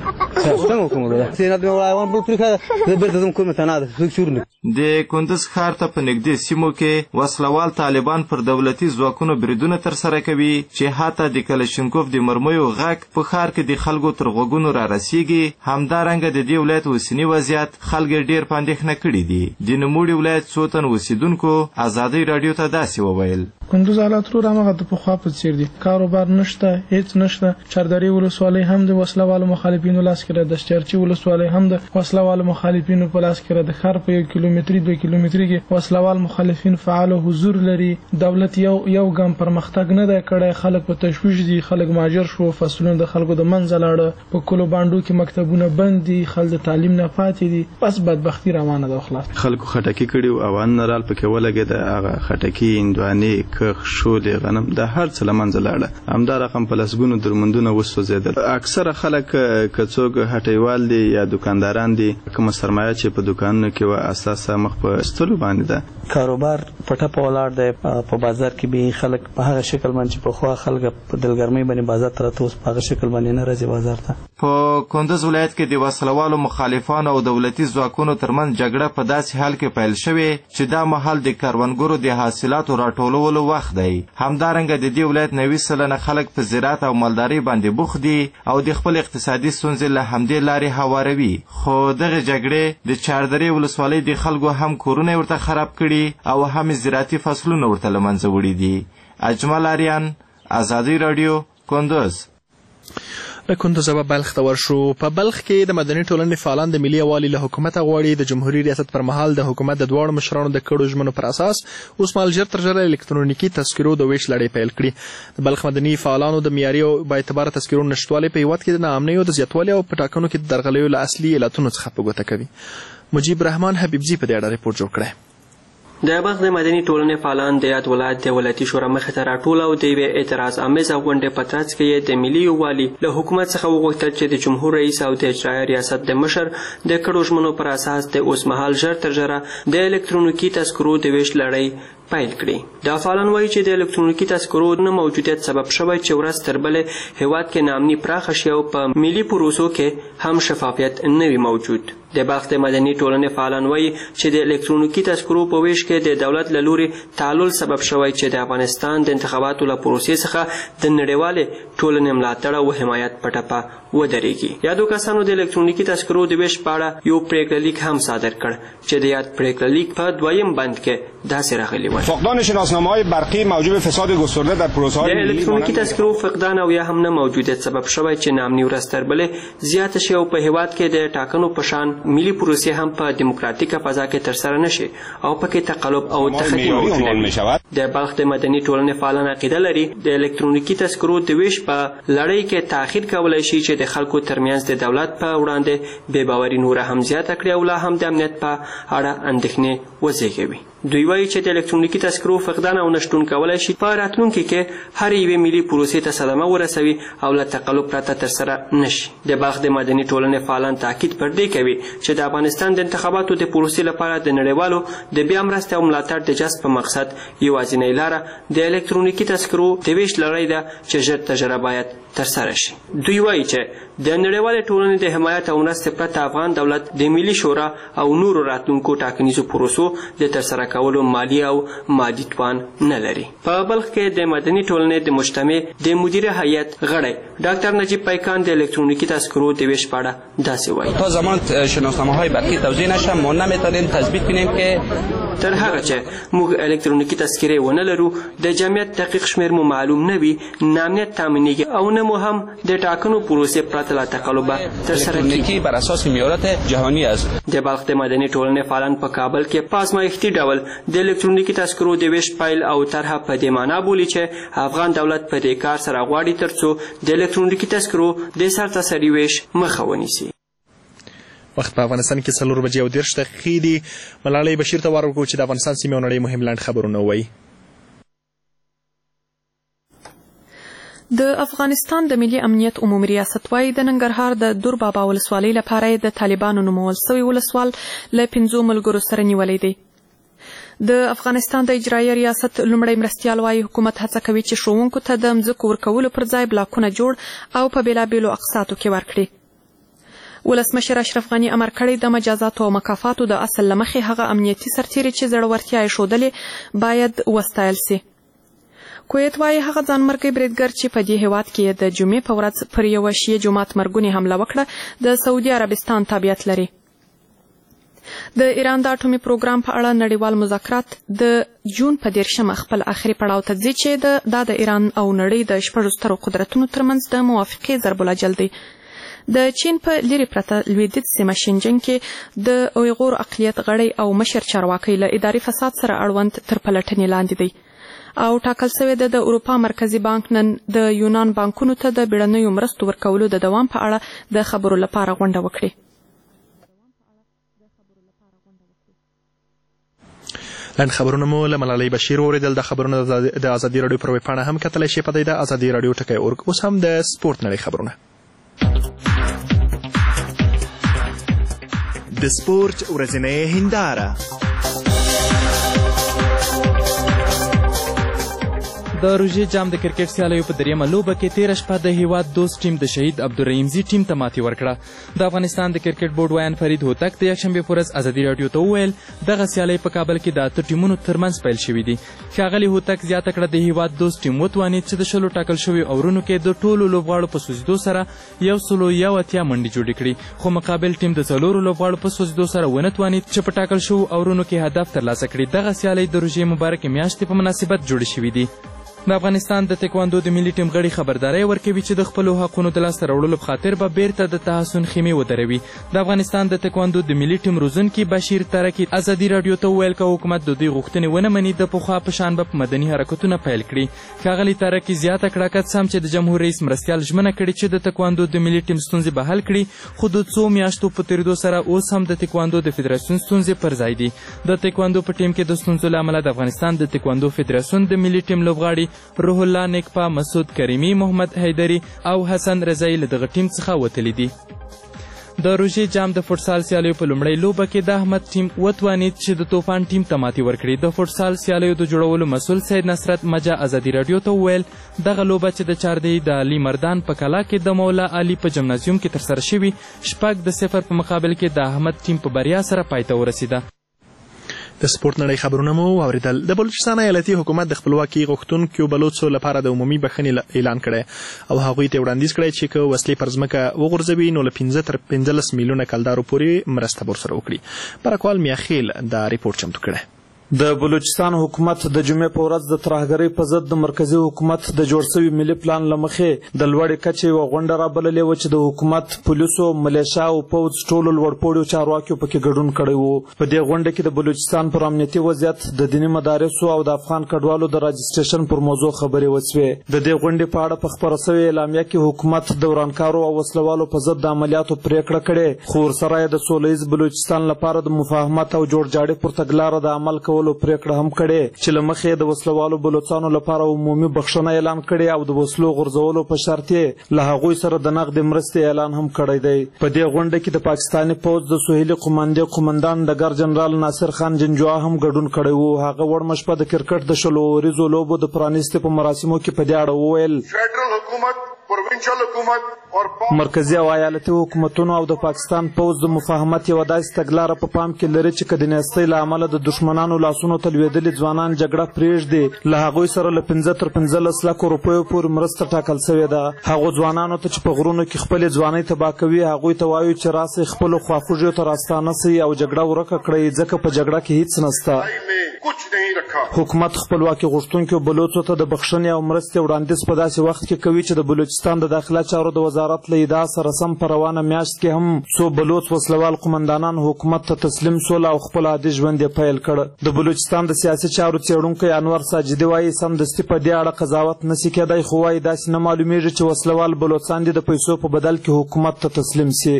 څنګه کوم ده سینات مې وایي بل پرکه د برتزم کوم ته نه شورنه. د کندوز ښار ته په نږدې سیمو کې وسلوال طالبان پر دولتي ځواکونو بریدونه ترسره کوي چې حتی د کلشینکوف د مرمیو غږ په ښار کې د خلکو تر غوږونو را رسیږي. همدارنګه د دې ولایت اوسنی وضعیت خلک ډېر په اندېښنه کړي دي. د نوموړي ولایت څو تن اوسېدونکو ازادۍ راډیو ته داسې وویل: کندوز حالات رو همغه د پخوا په څیر دي. کاروبار نشته، هیڅ نشته. چهاردرې ولسوالۍ هم د وسلوالو مخالفینو لاس کې ده. د چرچي ولسوالۍ هم د وسلوالو مخالفینو په لاس کې ده. د ښار په یو کیلومتري دوه کیلومتري کې وسلوال مخالفین فعال او حضور لري. دولت یو یو ګام پرمختګ نه دی کړی. خلک په تشویش دي، خلک مهاجر شو، فصلونه د خلکو د منځه لاړه. په کلو باندو کې مکتبونه بند دي، خلک د تعلیم نه پاتې دي. بس بدبختی روانه ده. خلاص خلکو خټکی کړي او ان نرال پکې ولګید. هغه خټکی اندواني کخ شولې غنم د هر څه لمنځه لاړه. همدا رقم په لسګونو درمندونه وسوځېدل. اکثره خلک که څوک هټیوال دي یا دکانداران دي، کومه سرمایه چې په دکانونو کې و اساسه مخ په استلو باندې ده. کاروبار پټه په ولاړ دی. په بازار کې به خلک په هغه شکل باندې په خوا خلک په دلګرمۍ باندې بازار ته راته اوس په هغه شکل باندې نه راځي بازار ته. په کندوز ولایت کې د وسلوالو مخالفانو او دولتي ځواکونو ترمنځ جګړه په داسې حال کې پیل شوې چې دا مهال د کروندګرو د حاصلاتو راټولولو وخت دی. همدارنګه د دې ولایت نوي سلنه خلک په زراعت او مالدارۍ باندې بوخت دي او د خپل اقتصادي ستونزې له همدې لارې هواروي. خو دغه جګړې د چهاردرې ولسوالۍ د خلکو هم کورونه ورته خراب کړي او هم زراعتي فصلونه ورته له منځه وړي دي. اجمل آریان، ازادي راډیو، کندوز. له کندوزه به بلخ ته ورشو. په بلخ کې د مدني ټولنې فعالان د ملي یووالي له حکومته غواړي د جمهوري ریاست پر مهال د حکومت د دواړو مشرانو د کړو ژمنو پر اساس اوس مهال ژر تر ژره الکترونیکي تذکرو د ویش لړۍ پیل کړي. د بلخ مدني فعالانو د معیاري او باعتباره تذکرو نشتوالی په هیواد کې د ناامنیو د زیاتوالي او په ټاکنو کې د درغلیو له اصلي علتونو څخه په ګوته کوي. مجيب رحمان حبیبزي په دې اړه ریپورټ جوړ کړی. د بلخ د مدني ټولنې فعالان د یاد ولایت د ولایتي شورا مخې ته راټول او د یوې اعتراض امیزه غونډې په ترڅ کې یې د ملي یووالي له حکومت څخه وغوښتل چې د جمهور رئیس او د اجرایه ریاست د مشر د کړو ژمنو پر اساس د اوسمهال ژر تر ژره د الکترونیکي تذکرو د ویش لړۍ پیل کړي. دا فعالان وایي چې د الکترونیکي تذکرو نه موجودیت سبب شوی چې ورځ تر بلې هیواد کې ناامني پراخه شي او په ملي پروسو کې هم شفافیت نه وي موجود. د بلخ د مدني ټولنې فعالان وایي چې د الکترونیکي تذکرو په ویش کې د دولت له لوري تعلل سبب شوی چې د افغانستان د انتخاباتو له پروسې څخه د نړیوالې ټولنې ملاتړ او حمایت په ټپه ودرېږي. یادو کسانو د الکترونیکي تذکرو د ویش په اړه یو پریکړه لیک هم صادر کړ چې د یاد پریکړه لیک په دویم بند کې داسې راغلي و: ول. فقدان شناسنامه‌های برقی موجب فساد گسترده در پروسه‌های د الکترونیکي تذکرو فقدان او یا هم نه موجودیت سبب شوی چې نامني ورستربلې زیاته شي او په هیواد کې د ټاکنو په شان ملي پروسې هم په دیموکراتیکه فضا کې ترسره نشي او پکې تقلب او تخطي موجود شي. د بلخ د مدني ټولنې فعالان عقیده لري د الکترونیکي تذکرو د ویش په لړۍ کې تاخير کولای شي چې د خلکو ترمنځ د دولت په وړاندې بې باوري نور هم زیاته کړي او لا هم د امنیت په اړه اندېښنې وزېږوي. دوی وایي چې د الکترونیکي تذکرو فقدان او نشتون کولای شي په راتلونکي کې هر یوې ملي پروسې ته صدمه ورسوي او له تقلب پرته ترسره نشي. د بلخ د مدني ټولنې فعالان تاکید پر دې کوي چې د افغانستان د انتخاباتو د پروسې لپاره د نړیوالو د بیا مرستې او ملاتړ د جذب په مقصد یوازینۍ لاره د الکترونیکي تذکرو د ویش لړۍ ده چې ژر تر ژره باید ترسره شي. دوی وایي چې د نړیوالې ټولنې د حمایت او مرستې پرته افغان دولت د ملي شورا او نورو راتلونکو ټاکنیزو پروسو د ترسره کولو مالی او مادي توان نه لري. په بلخ کې د مدني ټولنې د مجتمع د مدیره هیئت غړی ډاکټر نجیب پیکان د الکترونیکی تذکرو د ویش په اړه داسې وایي. تا زمان شناسنامه‌های برقی توزیع نشه ما نمیتونیم تثبیت کنیم که تر هغه چې موږ الکترونیکی تذکره ونه لرو د جمعیت دقیق شمیر مو معلوم نه وي نامنیت تامینیږي او نه مو هم د ټاکنو پروسې پرته لا تقلب ترسره کیږي. بر اساس معیارات جهانی است. د بلخ د مدني ټولنې فعالان په کابل کې په ازمایښتي ډول د الکترونیکی تذکرو د ویش پیل او طرحه په دې معنا بولي چې افغان دولت په دې کار سره غواړي ترڅو د الکترونیکی تذکرو د سرتاسري ویش مخه ونیسي. وخت په افغانستان کې څلور بجې او دېرش دقیقې دي. ملالۍ بشیر ته وار ورکړو چې د افغانستان سیمې او نړۍ مهم لنډ خبرونه ووایي. د افغانستان د ملي امنیت عمومي ریاست وايي د ننګرهار د دور بابا ولسوالۍ لپاره د طالبانو نومول سوی ولسوال له پنځو ملګرو سره نیولی دی. د افغانستان د اجرایه ریاست لومړی مرستیال وايي حکومت هڅه کوي چې ښوونکو ته د مځکو ورکولو پر ځای بلاکونه جوړ او په بېلابېلو اقساطو کې ورکړي. ولسمشر اشرف غني امر کړی د مجازاتو او مکافاتو د اصل له مخې هغه امنیتي سرتیري چې زړورتیا یې ښودلې باید وستایل سي. کویت وايي هغه ځانمرګي بریدګر چې په دې هیواد کې د جمعې په ورځ پر یوه شیعه جومات مرګونې حمله وکړه د سعودي عربستان تابعیت لري. د ایران د اټومي پروګرام په اړه نړیوال مذاکرات د جون په دېرشمه خپل آخري پړاو ته ځي چې دا د ایران او نړۍ د شپږو سترو قدرتونو ترمنځ د موافقې ضرب الاجل دی. د چین په لرې پرته لویدیځ سیمه شینجنګ کې د اویغور اقلیت غړی او مشر چارواکی له اداري فساد سره اړوند تر پلټنې لاندې دی او ټاکل سوی ده د اروپا مرکزي بانک نن د یونان بانکونو ته د بیړنیو مرستو ورکولو د دوام په اړه د خبرو لپاره غونډه وکړي. لنډ خبرونه مو له ملالۍ بشیر واورېدل. د خبرونه د ازادي راډیو پر ویبپاڼه هم کتلی شئ. په دې د ازادي راډیو ټکی اورګ. اوس هم د سپورت نړۍ خبرونه. د سپورت ورځنۍ هنداره. د روژې جام د کرکټ سیالیو په دریمه لوبه کې تېره شپه د هیواد دوست ټیم د شهید عبدالرحیمزي ټیم ته ماتې ورکړه. د افغانستان د کرکټ بورډ ویان فرید هوتک د یکشنبې په ورځ ازادي راډیو ته وویل دغه سیالۍ په کابل کې د اته ټیمونو ترمنځ پیل شوي دي. ښاغلي هوتک زیاته کړه د هیواد دوست ټیم وتوانید چې د شلو ټاکل شویو اورونو کې د ټولو لوبغاړو په سوځېدو سره یو سلو یو اتیا منډې جوړې کړي، خو مقابل ټیم د څلورو لوبغاړو په سوځېدو سره ونه توانید چې په ټاکل شوو اورونو کې هدف ترلاسه کړي. دغه سیالۍ د روژې مبارکې میاشتې په مناسبت جوړې شوي دي. د افغانستان د تکواندو د ملي ټیم غړي خبرداری ورکوي چې د خپلو حقونو د لاسته راوړلو په خاطر به بیرته د تحسن خیمې ودروي. د افغانستان د تکواندو د ملي ټیم روزونکي بشیر ترکي ازادي راډیو ته وویل که حکومت د دوی غوښتنې ونه مني د پخوا په شان به په مدني حرکتونه پیل کړي. ښاغلي ترکي زیاته کړه که څه هم چې د جمهور رئیس مرستیال ژمنه کړې چې د تکواندو د ملي ټیم ستونزې به حل کړي، خو د څو میاشتو په تېرېدو سره اوس هم د تکواندو د فدراسیون ستونزې پر ځای دي. د تکواندو په ټیم کې د ستونزو له امله د افغانستان د تکواندو فدراسیون د ملي ټیم لوبغاړي روح الله نیکپا، مسعود کریمي، محمد حیدري او حسن رضایی له دغه ټیم څخه وتلي دي. د روژې جام د فوټسال سیالیو په لومړۍ لوبه کې د احمد ټیم وتوانید چې د طوفان ټیم ته ماتې ورکړي. د فوټسال سیالیو د جوړولو مسؤل سید نصرت مجا ازادي راډیو ته وویل دغه لوبه چې د چاردهی د علي مردان په کلا کې د مولا علي په جمنازیوم کې ترسره شوي شپږ د صفر په مقابل کې د احمد ټیم په بریا سره پای ته ورسېده. د سپورت نړۍ خبرونه مو واورېدل. د بلوچستان ایالتي حکومت د خپلواکۍ غوښتونکو بلوڅو لپاره د عمومي بښنې اعلان کړی او هغوی ته وړاندیز کړی چې که وسلې پر ځمکه وغورځوي نو له پنځه تر پنځلس میلیونه کلدارو پورې مرسته ورسره وکړي. برکوال میاخیل دا ریپورټ چمتو کړی. د بلوچستان حکومت د جمعې په ورځ د ترهګرۍ په ضد د مرکزي حکومت د جوړ شوي ملي پلان له مخې د لوړې کچې یوه غونډه رابللې وه چې د حکومت پولیسو ملیشا او پوځ ټولو لوړپوړو چارواکیو پکې ګډون کړی و. په دې غونډه کې د بلوچستان پر امنیتي وضعیت د دیني مدارسو او د افغان کډوالو د راجسټریشن پر موضوع خبرې وسوې. د دې غونډې په اړه په خپره سوې اعلامیه کې حکومت د ورانکارو او وسلوالو په ضد د عملیاتو پرېکړه کړې، خو ورسره یې د سوله ییز بلوچستان لپاره د مفاهمت او جوړجاړي پر تګلاره د عمل کولو پرېکړه هم کړې چې له مخې د وسلوالو بلوچستانو لپاره عمومي بخښنه اعلان کړې او د وسلو غورځولو په شرط یې له هغوی سره د نقدې مرستې اعلان هم کړی دی. په دې غونډه کې د پاکستاني پوځ د سهیلي قوماندې قومندان ډګر جنرال ناصر خان جنجوعه هم ګډون کړی و. هغه وړمه شپه د کرکټ د شلو اوریزو لوبو د پرانیستې په مراسمو کې په دې اړه وویل فدرال حکومت پروینشل حکومت مرکزي او ایالتي حکومتونو او د پاکستان پوځ د مفاهمت یوه داسې تګلاره په پام کې لري چې که د نیستۍ له امله د دښمنانو لاسونو ته لوېدلي ځوانان جګړه پرېږدي، له هغوی سره له پنځه تر پنځلس لکو روپیو پورې مرسته ټاکل سوې ده. هغو ځوانانو ته چې په غرونو کې خپلې ځوانۍ تباه کوي هغوی ته وایو چې راسئ خپلو خواخوږیو ته راستانه سئ او جګړه ورکه کړئ، ځکه په جګړه کې هیڅ نسته. حکومت خپلواکي غوښتونکو بلوڅو ته د بخښنې او مرستې وړاندیز په داسې وخت کې کوي چې د بلوچستان د داخله چارو د وزارت له ادعا سره سم په روانه میاشت کې هم څو بلوڅ وسلوال قومندانان حکومت ته تسلیم سول او خپل عادي ژوند یې پیل کړ. د بلوچستان د سیاسي چارو څېړونکی انور ساجدي وایي سمدستي په دې اړه قضاوت نشي کېدی، خو وایي داسې نه معلومیږي چې وسلوال بلوڅان دي د پیسو په بدل کې حکومت ته تسلیم سي.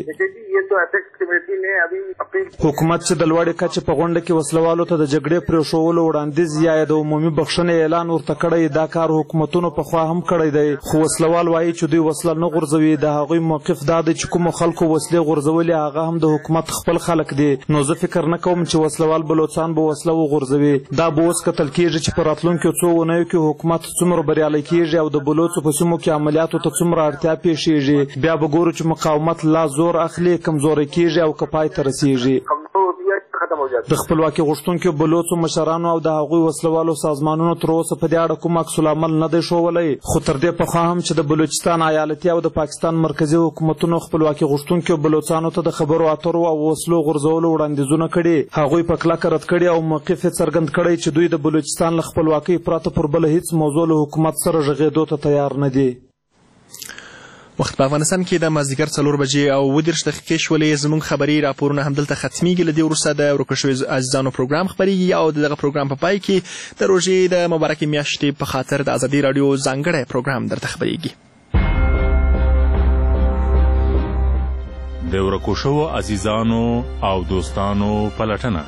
حکومت چې د لوړې کچې په غونډه کې وسلوالو ته د جګړې پرېښولو وړاندیز یا د عمومي بخښنې اعلان ورته کړی، دا کار حکومتونو پخوا هم کړی دی، خو وسلوال وایي چې دوی وسله نه غورځوي. د هغوی موقف دا دی چې کومو خلکو وسلې غورځولې هغه هم د حکومت خپل خلک دي، نو زه فکر نه کوم چې وسلوال بلوڅان به وسله وغورځوي. دا به اوس کتل کېږي چې په راتلونکو څو اونیو کې حکومت څومره بریالی کېږي او د بلوڅو په سیمو کې عملیاتو ته څومره اړتیا پیښیږي. بیا به ګورو چې مقاومت لا زور اخلي، کمزوری کېږي او که پای ته رسېږي. د خپلواکي غوښتونکو بلوڅو مشرانو او د هغوی وسلوالو سازمانونو تر اوسه په دې اړه کوم عکس العمل نه دی ښوولی، خو تر دې پخوا هم چې د بلوچستان ایالتي او د پاکستان مرکزي حکومتونو خپلواکي غوښتونکو بلوڅانو ته د خبرو اترو او وسلو غورځولو وړاندیزونه کړي، هغوی په کلکه رد کړي او موقف یې څرګند کړی چې دوی د بلوچستان له خپلواکۍ پرته پر بله هیڅ موضوع له حکومت سره غږېدو ته تیار نه دي. وخت په افغانستان کې د مازدیګر څلور بجې او اووه دېرش دقیقې شولې. زموږ خبري راپورونه همدلته ختمیږي. له دې وروسته د ورکو شویو عزیزانو پروګرام خپریږي او د دغه پروګرام په پای کې د روژې د مبارکې میاشتې په خاطر د ازادي راډیو ځانګړی پروګرام درته خپریږي. د ورکو شویو عزیزانو او دوستانو پلټنه.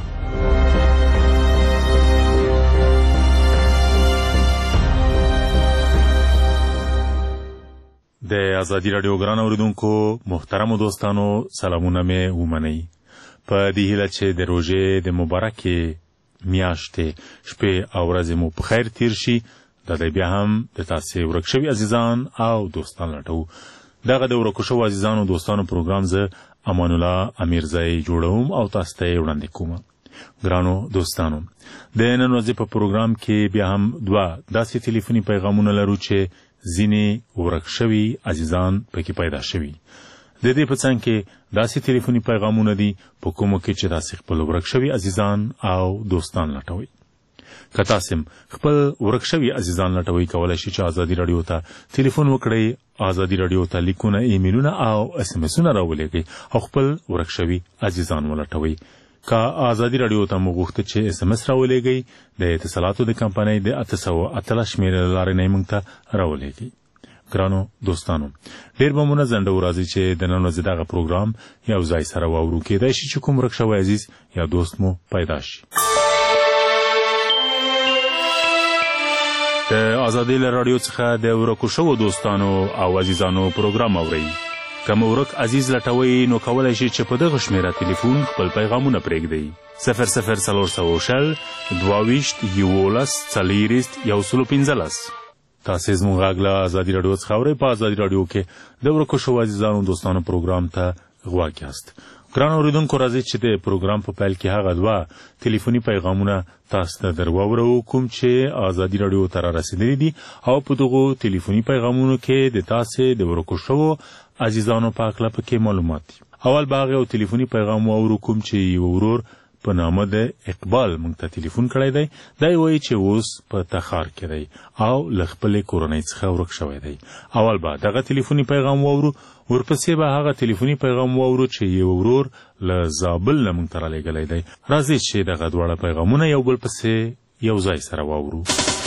د ازادي راډیو ګران اوریدونکو محترمو دوستانو سلامونه مې ومنئ. په دې هیله چې د روژې د مبارکې میاشتې شپې او ورځې مو په خیر تیر شي. د دې بیا هم د تاسې ورک شوي عزیزان او دوستان لټوو. دغه د ورکو شوو عزیزانو دوستانو پروګرام زه امان الله امیرزی جوړوم او تاسو ته یې وړاندې کوم. ګرانو دوستانو د نن ورځې په پروګرام کې بیا هم دوه داسې ټلیفوني پیغامونه لرو چې ځینې ورک شوي عزیزان پکې پیدا شوي. د دې په څنګ کې داسې ټلیفوني پیغامونه دي په کومو کې چې تاسې خپل ورک شوي عزیزان او دوستان لټوئ. که تاسې خپل ورک شوي عزیزان لټوئ کولی شي چې ازادي راډیو ته ټلیفون وکړئ، ازادي راډیو ته لیکونه، ایمیلونه او اس ام اسونه راولېږئ او خپل ورک شوي عزیزان ولټوئ. که ازادي راډیو ته مو غوښته چې اس ام اس راولېږئ د اتصالاتو د کمپنۍ د اته سوه اتلس شمېرې له لارې نه یې موږ ته راولېږئ. ګرانو دوستانو ډېر به مو نه ځنډو، راځئ چې د نن ورځې دغه پروګرام یو ځای سره واورو. کېدای شي چې کوم ورک شوی عزیز یا دوست مو پیدا شي. د ازادي راډیو څخه د ورکو شوو دوستانو او عزیزانو پروګرام اورئ. که مو ورک عزیز لټوئ نو کولی شي چې په دغه شمېره ټلیفون خپل پیغامونه پرېږدئ. صفر صفر څلور سوه شل دوه ویشت یولس څلېرویشت یو سلو پنځلس. تاسې زموږ غږ له ازادي راډیو څخه اورئ. په ازادي راډیو کې د ورکو شوو عزیزانو دوستانو پروګرام ته غوږ یاست. ګران اورېدونکو راځئ چې د پروګرام په پیل کې هغه دوه ټلیفوني پیغامونه تاسو ته در واورو کوم چې ازادي راډیو ته را رسېدلي دي او په دغو ټلیفوني پیغامونو کې د تاسې د ورکو شوو عزیزانو په هکله پکې معلومات دي. اول به هغه یو ټلیفوني پیغام واورو کوم چې یو ورور په نامه د اقبال موږ ته ټلیفون کړی دی. دی وایي چې اوس په تخار کې دی او له خپلې کورنۍ څخه ورک شوی دی. اول به دغه ټلیفوني پیغام واورو، ورپسې به هغه ټلیفوني پیغام واورو چې یو ورور له زابل نه موږ ته رالیږلی دی. راځئ چې دغه دواړه پیغامونه یو بل پسې یو ځای سره واورو.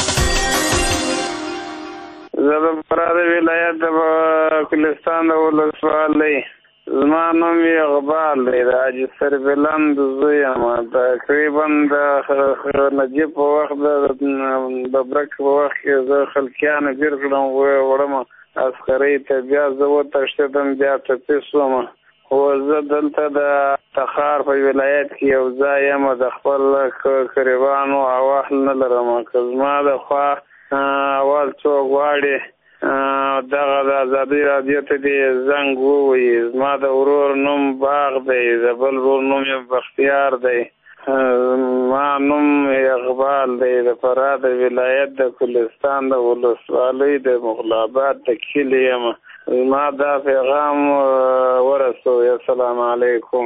زه د فراه ولایت د کلستان د ولسوالۍ، زما نوم اقبال دی، د حاجي سربلند زوی یم. تقریبا د نجیب په وخت د ببرک په وخت کې زه خلکیانو ګیر کړم، وړم عسکرۍ ته، بیا زه وتښتېدم، بیا ټپي شوم. خو زه دلته د تخار په ولایت کې یو ځای یم، د خپل قریبانو احوال نه لرم. که زما د خوا اول څوک غواړي دغه د ازادۍ راډیو ته دې زنګ ووایي. زما د ورور نوم باغ دی، د بل ورور نوم یې بختیار دی، زما نوم اقبال دی، د فراه د ولایت د کلستان د ولسوالۍ د مغلاباد د کلي یم. زما دا پیغام ورسوئ. السلام علیکم.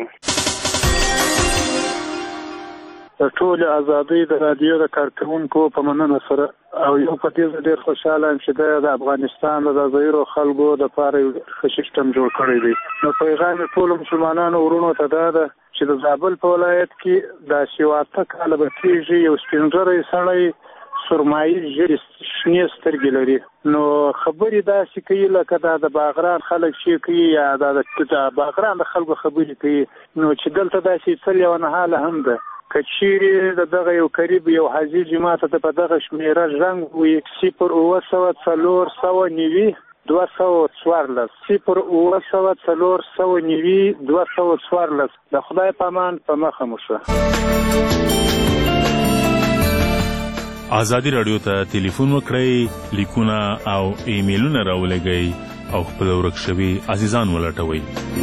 د ټولې ازادۍ د راډیو د کارکوونکو په مننه سره او یو په دې ډېر خوشحاله یم چې د افغانستان د ځایرو خلکو دپاره یو ښه سیسټم جوړ کړی دی. نو پیغام یې ټولو مسلمانانو ورونو ته دا ده چې د زابل په ولایت کې داسې یو اته کاله به کېږي یو سپین ږیری سړی سرمایي ژیړې شنې سترګې لري. نو خبرې داسې کوي لکه دا د باغران خلک چې کوي یا دا د باغران د خلکو خبرې کوي. نو چې دلته داسې څه لیونهاله هم ده. که چیرې د دغه یو قریب یو حاجي جماعت ته په دغه شمېره زنګ ووایي صفر اوه سوه څلور سوه نوي دوه سوه څوارلس صفر اوه سوه څلور سوه نوي دوه سوه څوارلس. د خدای په امان په مخه مو شه. ازادي راډیو ته ټلیفون وکړئ، لیکونه او ایمیلونه راولېږئ او خپل ورک شوي عزیزان ولټوئ.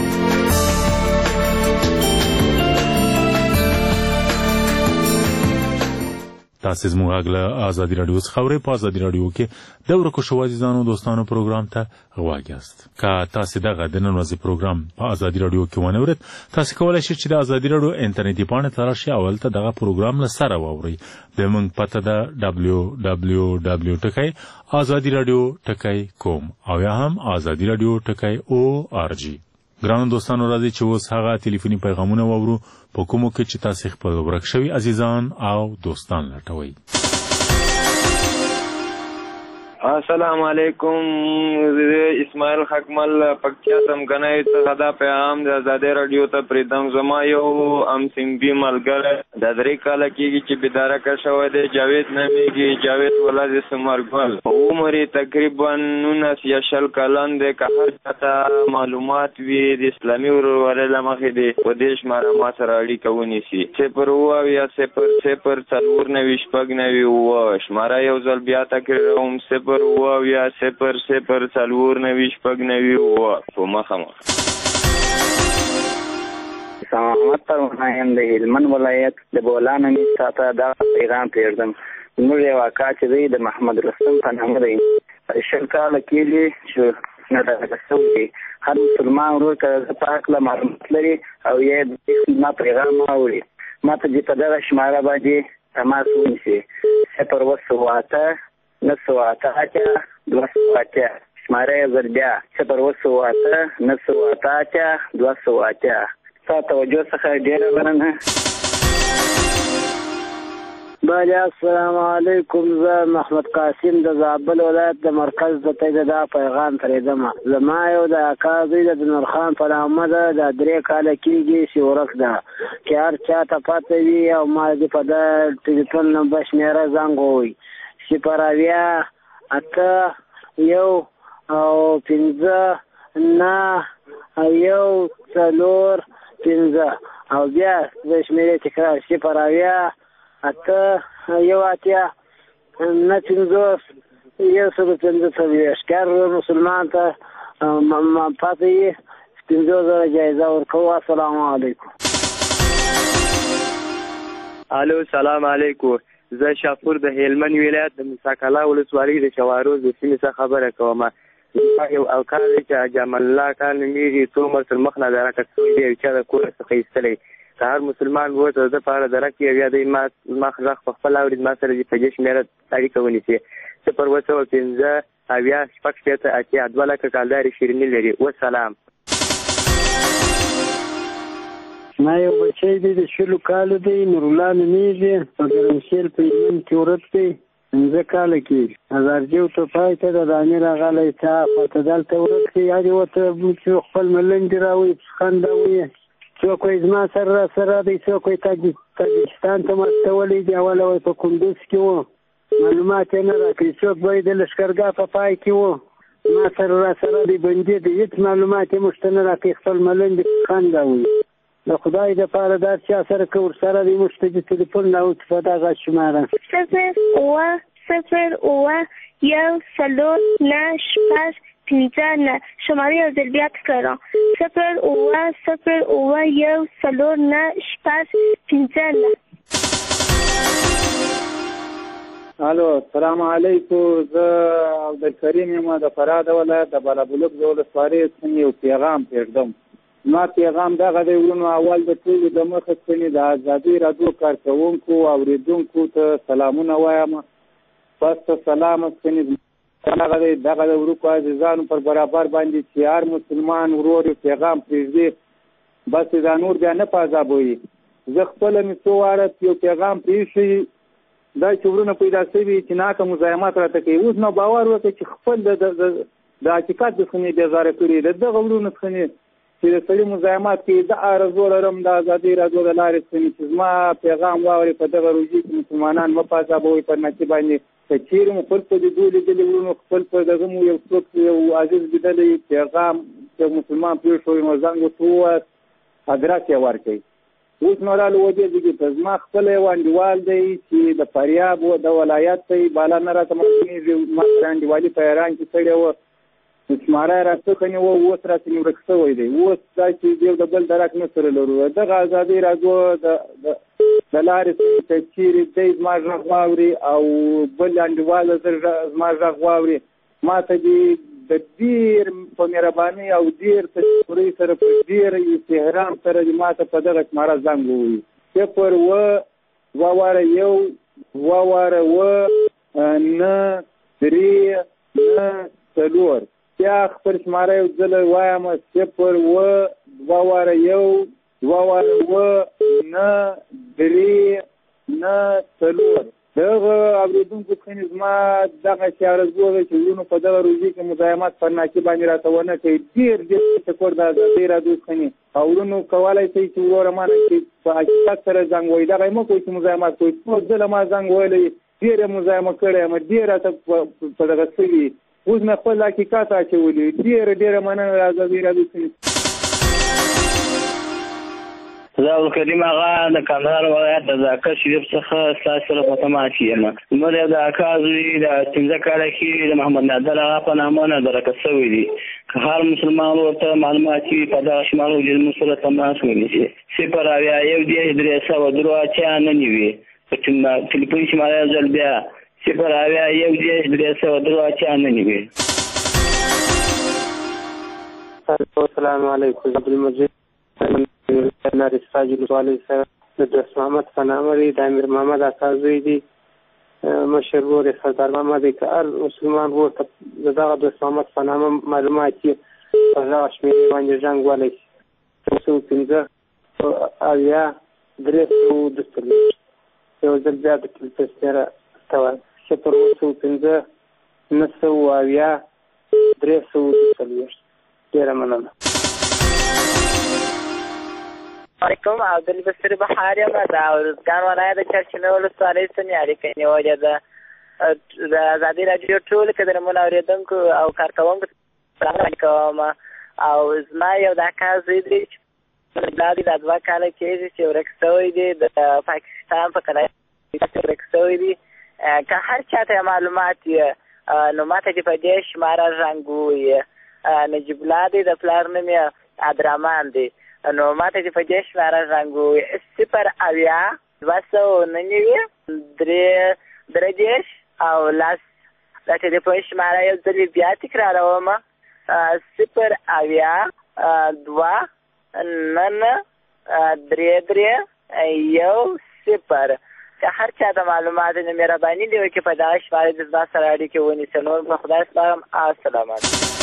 تاسې زموږ غږ له ازادي راډیو څخه اورئ. په ازادي راډیو کې د ورکو شوو عزیزانو دوستانو پروګرام ته غوږ یاست. که تاسې دغه د نن ورځې پروګرام په ازادي راډیو کې ونه اورئ، تاسې کولی شئ چې د ازادي راډیو انټرنیټي پاڼې ته راشئ او هلته دغه پروګرام له سره واورئ. زموږ پته ده ډبلیو ډبلیو ډبلیو ټکی ازادي راډیو ټکی کوم او یا هم ازادي راډیو ټکی او آر جی. ګرانو دوستانو، راځئ چې اوس هغه ټلیفوني پیغامونه واورو په کومو کې چې تاسې خپل ورک شوي عزیزان او دوستان لټوئ. السلام علیکم. اسماعیل حکمل پکتیا څمکنیو څخه دا پیغام د ازادۍ راډیو ته پرېږدم. زما یو امسنګبي ملګری د درې کاله کېږي چې بېدارکه شوی دی، جاوید نومېږي، جاوید ولد ثمرګل. عمر یې تقریبا نولس یا شل کلن دی. که هر چا ته معلومات وي د اسلامي ورورولۍ له مخې دی په دې شماره ما سره اړیکه ونیسي. صفر اوه اویا صفر صفر څلور نوي شپږ نوي اوه. شماره یو ځل بیا تکراروم، صفر اوه اویا صفر صفر څلور نوي شپږ نوي اوه. په مخه مخ. محمد پروانه یم د هلمند ولایت د بولان مې تاته دا پیغام پرېږدم. زموږ یو اکا چې دی د محمد رستم په نامه دی، شل کاله کېږي چې ناروغه شوی دی. هر مسلمان ورور که زه په هکله معلومات لري او یا ما پیغام اوري، ما ته دې په دغه شماره باندې تماس ونیسي. صفر اوه سوه اته نه سوه اته اتیا دوه سوه اتیا. شماره یې ځل بیا صفر اوه سوه اته نه سوه اته اتیا دوه سوه اتیا. ستا توجه څخه ډېره مننه. بله السلام علیکم. زه محمد قاسم د زابل ولایت د مرکز د ته دا پیغام پرېږدم. زما یو د اکا زوی د نورخان په نامه ده، د درې کاله کېږي چې ورک ده. که هر چا ته پته وي او ما دې په ده ټلیفون نمبر شمېره زنګ ووایي صفر اویا اته یو او پنځه نه یو څلور پنځه او بیا د شمېرې تکرار صفر اویا اته یو اتیا نه پنځوس یو سلو پنځه څلوېښت. که هر مسلمان ته پته وي پنځوس زره جایزه ورکوو. السلام علیکم. الو سلام علیکم. زه شاپور د هلمند ولایت د موسی کلا ولسوالۍ د چواروز د سیمې څخه خبره کوم. یو اوکار دی چې جمال الله کان نومېږي، څو عمر تر مخ نه درکه شوی دی، چا د کور څخه ایستلی. که هر مسلمان ورور ته د ده په اړه درک وي او یا دی ما زما غږ په خپل اوري زما سره دې په دې شمېره اړیکه ونیسي. صفر اووه سوه پنځه اویا شپږ شپېته اتیا دوه لکه کالدارې شیریني لري. وسلام. ما یو بچی دی د شلو کالو دی، نورالله نومیږي، په ګرمسیل په هلمند کې ورک دی، پنځه کاله کېږي. هزارجیو ته پای ته د امیر راغلی تا خواته دلته ورک دی، هر یوه ته چې خپل ملنډې راوایي خنده وایي. څوک وایي زما سره را سره دی، څوک وایي تاجکستان ته مستولی دی، اوله وایي په کندوز کې و، معلومات یې نه راکړي. څوک وایي د لښکرګاه په پای کې و، ما سره را سره دی، بندي دی، هېڅ معلومات یې موږ ته نه راکړي، خپل ملنډې خنده وایي. د خدای دپاره دا چا سره که ورسره دی موږ ته د تلیفون راوکړي په دغه شماره صفر اووه صفر اووه یو څلور نه شپږ پنځه نه. شماره یو ځل بیا تکرار. صفر اووه صفر اووه یو څلور نه شپږ پنځه نه. الو السلام علیکم. زه عبدالکریم یم د فراه د ولایت د بالابلوک د ولسوالۍ څخه یو پیغام پرېږدم. ما پیغام دغه دی ورونو، اول د ټولو د مخه څخه د ازادي راډیو کارکوونکو او اورېدونکو ته سلامونه وایم. پس ته سلام څخه دغه دی دغه د وروکو عزیزانو پر برابر باندې چې هر مسلمان ورور پیغام پرېږدي، بس دا نور بیا نه په عذابوي. زه خپله مې څو واره یو پیغام پرېښی، دا چې ورونه پیدا شوي چې ناکه مزاحمت راته کوي. اوس نو باور وکړه چې خپل د حقیقت څخه مې بېزاره کړي، د دغه ورونو څخه چې د سړي مزاحمت کوي. د آرزو لرم د ازادۍ راډیو د لارې څخه چې زما پیغام واوري په دغه روژې کې مسلمانان مه په عذابوئ په نکي باندې. که چیرې مو خپل په لیدو لیدلي ورونو، خپل په دغه مو یو څوک یو عزیز لیدلی پیغام چې مسلمان پرېښوي نو زنګ ورته ووایاست، ادرس یې ورکړئ. اوس نو رالو ودې ځکې ته زما خپله یو انډیوال دی چې د فاریاب د ولایت دی، بالا نه راته معلومېږي. ما سره انډیوالي په ایران کې کړې وه، شماره یې راڅخه نیوه، اوس راته مې ورک شوی دی. اوس دا چې یو د بل درک نه سره لرو. دغه ازادۍ راډیو د لارې څخه که چیرې دی زما غږ واوري او بل انډیوال زما غږ واوري، ما ته دې د ډېر په مهربانۍ او ډېر تشکرۍ سره په ډېر احترام سره دې ما ته په دغه شماره زنګ ووایي. صفر اووه دوه واره یو دوه واره اووه نه درې نه څلور. بیا خپل شماره یو ځل وایم، صفر اووه دوه واره یو دوه واره اووه نه درې نه څلور. دغه اورېدونکو څخه زما دغه چې عرض وکړه چې ورونو په دغه روژې کې مزاحمت پر ناکي باندې راته ونه کوي. ډېر ډېر تشکر د ازادۍ راډیو څخه. او ورونو کولی شئ چې وروره مانه چې په حقیقت سره زنګ ووایي، دغه یې مه کوئ چې مزاحمت کوئ. څو ځله ما زنګ ویلی، ډېر یې مزاحمه کړی یم، ډېر راته په دغه شوي. اوس مې خپل حقیقت اچولی. ډېره ډېره مننه د ازادۍ راډیو څخه. زه عبدالکریم آغا د کندهار ولایت د ذاکر شریف څخه ستاسو سره په تماس یم. زموږ یو د اکا زوی د پنځه کاله کېږي د محمد نادر آغا په نامه نادرکه شوی دی. که هر مسلمان ورته معلومات وي په دغه شمارو کې زموږ سره تماس ونیسي. صفر اویا یو دېرش درې سوه درې اتیا نه نوي. په تلیفون شماره یو ځل بیا صفر اویا یو دېرش درې سوه درې اتیا نه نوي. السلام علیکم. عبدالمجید نارس فاجل ولسوالۍ سره د دوست محمد په نامه دی، د امیر محمد اکا زوی دی، مشر ورور یې سردار محمد دی. که هر مسلمان ورور ته د دغه دوست محمد په نامه معلومات یې په دغه شمېرې باندې زنګ وهلی شي. یو سوه پنځه اویا درې سوه دوه څلوېښت. یو ځل بیا د تلیفون شمېره ته وایم، صفر اووه سوه پنځه نه سوه اویا درې سوه دوه څلوېښت. ډېره مننه. علیکم. عبدالبصیر بهار یم د ارزګان ولایت د چرچینه ولسوالۍ څخه مې اړیکه نیولې ده. د ازادۍ راډیو ټولو قدرمنو اورېدونکو او کارکوونکو سلام کوم. او زما یو د اکا زوی دی چې دا دوه کاله کېږي چې ورک شوی دی، د پاکستان په کلایي کې ورک شوی دی. که هر چا ته معلومات وي نو ما ته چې په دې شماره زنګ ووایي. نجیب الله دی، د پلار نوم یې عبدالرحمن دی. نو ما ته چې په دې شماره زنګ ووایي. صفر اویا دوه سوه نه نوي درې درې دېرش او لس. دا چې د په شماره یو ځل بیا تکراروم، صفر اویا دوه نه نه درې درې یو صفر. که هر چا د معلوماتو نه مهرباني دی چې په دغه شمارې د زما سره اړیکې ونیسي. نور په خدای سپارم. السلام علیکم.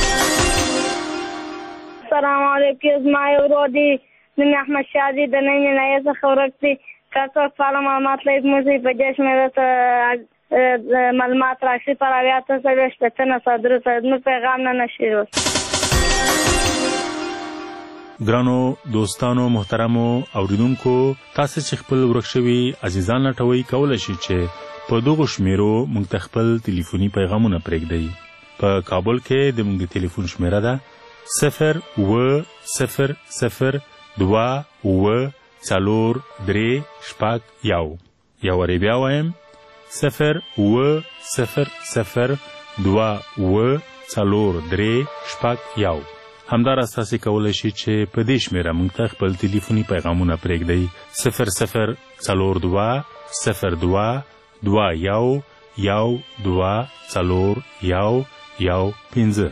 السلام علیکم. زما یو ورور دی نوم یې احمد شاه دی، د نوي ولایت څخه ورک دی. که څوک فعاله معلومات لري موږ په دې شمېره ته معلومات راشي پر اویا اته څلوېښت شپېته نه سوه درې سوه زموږ پیغام نه نشي رسولی. ګرانو دوستانو محترمو اوریدونکو، تاسو چې خپل ورک شوي عزیزان لټوئ کولی شئ چې په دغو شمیرو موږ ته خپل ټلیفوني پیغامونه پرېږدئ. په کابل کې د موږ د ټلیفون شمیره ده صفر اوه صفر صفر دوه اوه څلور درې شپږ یو. یو وارې بیا وایم صفر اوه صفر صفر دوه اوه څلور درې شپږ یو. همداراز تاسې کولی شئ چې په دې شمېره موږ ته خپل ټلیفوني پیغامونه پرېږدئ صفر صفر څلور دوه صفر دوه دوه یو یو دوه څلور یو یو پنځه.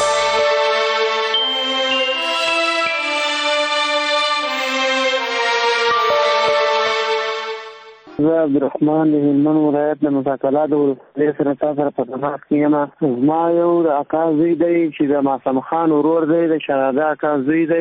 زه عبدالرحمن د هلمند ولایت د مساکلا د ولسوالۍ سره تا سره په تماس کې یم. زما یو د اکا زوی دی چې د معصوم خان ورور دی، د شهزاده اکا زوی دی،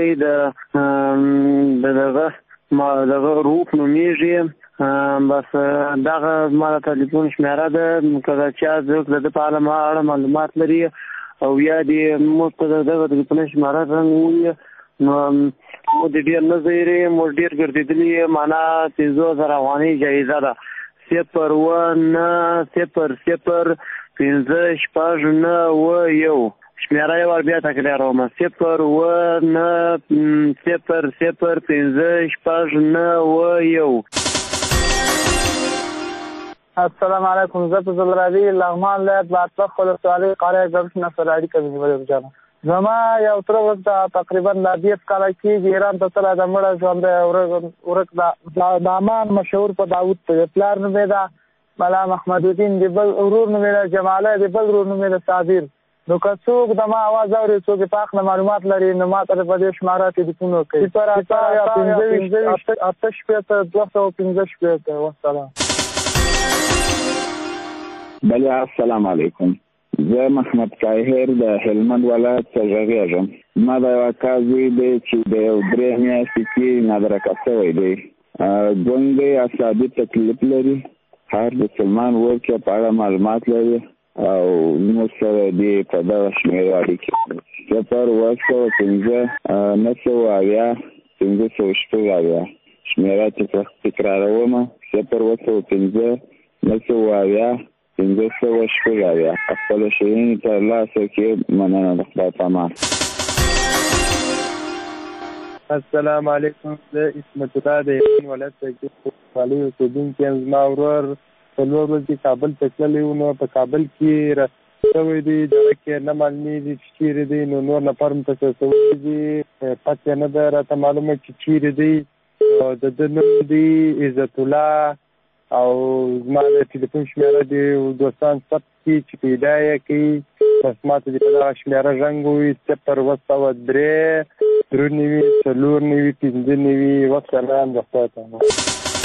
د دغه دغه روح نومیږي. بس دغه زما د ټلیفون شمېره ده، که چا څوک د ده په اړه معلومات لري او یا دې موږ ته د دغه ټلیفون شمېره رنګ ووایي نو موږ ډېر نه ځایرې، موږ ډېر ګرځېدلي، معنا پنځه زره افغانۍ جایزه ده. صفر اوه نه صفر صفر پنځه شپږ نه اوه یو. شمېره یې ور بیا تکراروم صفر اوه نه صفر صفر پنځه شپږ نه اوه یو. السلام علیکم. زه په زلراوي لغمان ولایت بادپخ ولسوالۍ قریه ګرمش نه سره اړیکه ونیولې جانه. زما یو تره اوس د تقریبا لا دیرش کاله کېږي ایران ته تللی د مړه ژوندی ورک ده. د امان مشهور په داود ته پلار نوم یې ده ملا محمد الدین، د بل ورور نوم یې ده جمالی، د بل ورور نوم یې ده صابر. نو که څوک د ما اواز اوري، څوک یې په حق نه معلومات لري، نو ما ته په دې شماره ټلیفون وکړي صفر اته پنځه ویشت اته شپېته دوه سوه پنځه شپېته. والسلام. بله السلام علیکم. زه محمد طاهر د هلمند ولایت څخه غږیږم. ما د یو اکا زوی دی چې د یو درې میاشتې کې نادرکه شوی دی. ګونګ دی، اعصابي تکلیف لري، هر د سلمان ورکې په اړه معلومات لري او موږ سره دې په دغه شمېرو اړیکې صفر اوه سوه پنځه نه سوه اویا پنځه سوه شپږ اویا. شمېره چې تکراروم صفر اوه سوه پنځه نه سوه اویا پنځه سوه شپږ اویا. خپلو شیانو ته ترلاسه کړي. مننه د خدای په امان. السلام علیکم. زه عصمت الله د هلمند ولایت څخه ولسوالۍ اوسېدونکی یم. زما ورور څلور ورځې کابل ته تللی و، نو په کابل کې را شوی دی، دغه کې نه معلومېږي چې چیرې دی. نو نور نفر م ته شوی دي، پته نه ده راته معلومه چې چیرې دی. د ده نوم دی عزت الله او زما د ټلیفون شمېره د دوستان ثبت کړي چې پیدا یې کړي. بس ما ته دې په دغه شمېره زنګ ووایي صفر اوه سوه درې درې نوي څلور نوي پنځه نوي. والسلام د خدای په امان.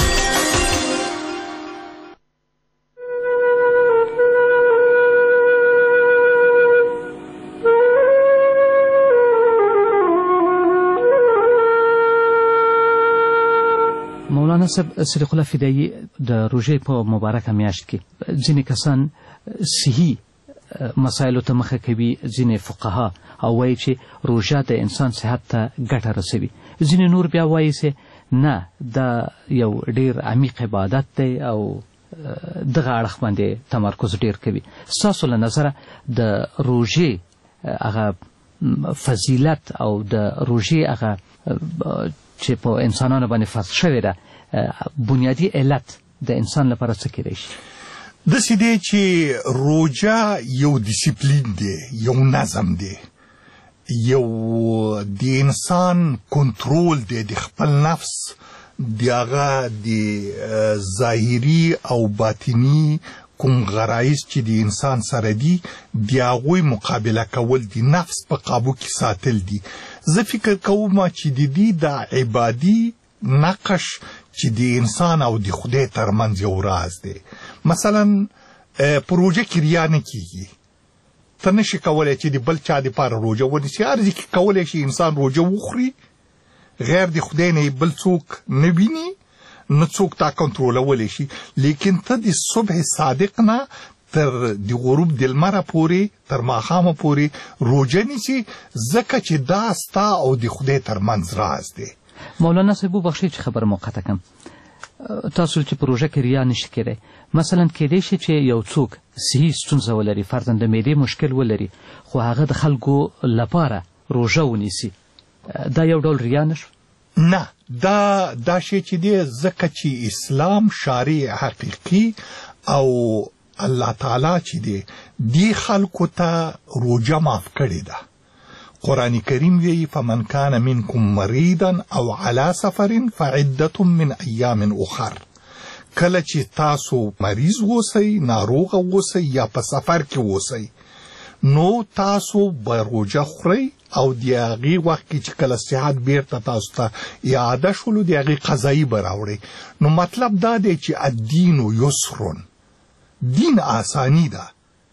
مولانا صاحب صدیق الله فدایي د روژې په مبارکه میاشت کې ځینې کسان صحي مسایلو ته مخه کوي، ځینې فقها او وایي چې روژه د انسان صحت ته ګټه رسوي، ځینې نور بیا وایي چې نه دا یو ډیر عمیق عبادت دی او دغه اړخ باندې تمرکز ډیر کوي. ستاسو له نظره د روژې هغه فضیلت او د روژې هغه چې په انسانانو باندې فرض شوې ده بنیادی علت د انسان لپاره څه کېدای شي؟ داسې دی چې روژه یو ډیسپلین دی، یو نظم دی، یو د انسان کنټرول دی د خپل نفس، د هغه د ظاهري او باطني کوم غرایز چې د انسان سره دي د هغوی مقابله کول دي، نفس په قابو کې ساتل دي. زه فکر کوم چې د دې د عبادي نقش چې د انسان او د خدای ترمنځ یو راز دی. مثلا پروژه کې ریا نه کیږي، ته نشي کولی چې د بل چا دپاره روژه ونیسي. هر ځای کې کولی شي انسان روژه وخوري، غیر د خدای نه بل څوک نه ویني، نه څوک تا کنټرولولی شي. لیکن ته د صبح صادق نه تر د غروب د لمره پورې، تر ماښامه پورې روژه نیسي، ځکه چې دا ستا او د خدای ترمنځ راز دی. مولانا صاحب وبخښئ چې خبره موقته کم. تاسو چې پروژه کې ریا نشي کېدی، مثلا کېدی شي چې یو څوک صحي ستونزه ولري، فرضاً د معدې مشکل ولري، خو هغه د خلکو لپاره روژه ونیسي، دا یو ډول ریا نشو؟ نه، دا دا شی چې دی ځکه چې اسلام شارع حقیقي او الله تعالی چې دی دی خلکو ته روژه معاف کړې ده. قرآن کریم وی فمن کان منکم مریضا او علی سفر فعدة من ایام اخر. کله چې تاسو مریض اوسئ، ناروغه اوسئ یا په سفر کې اوسئ، نو تاسو به روژه خورئ او د هغې وخت کې چې کله صحت بیرته تاسو ته اعاده شولو د هغې قضایي به راوړئ. نو مطلب دا دی چې الدین یسر، دین آسانی ده،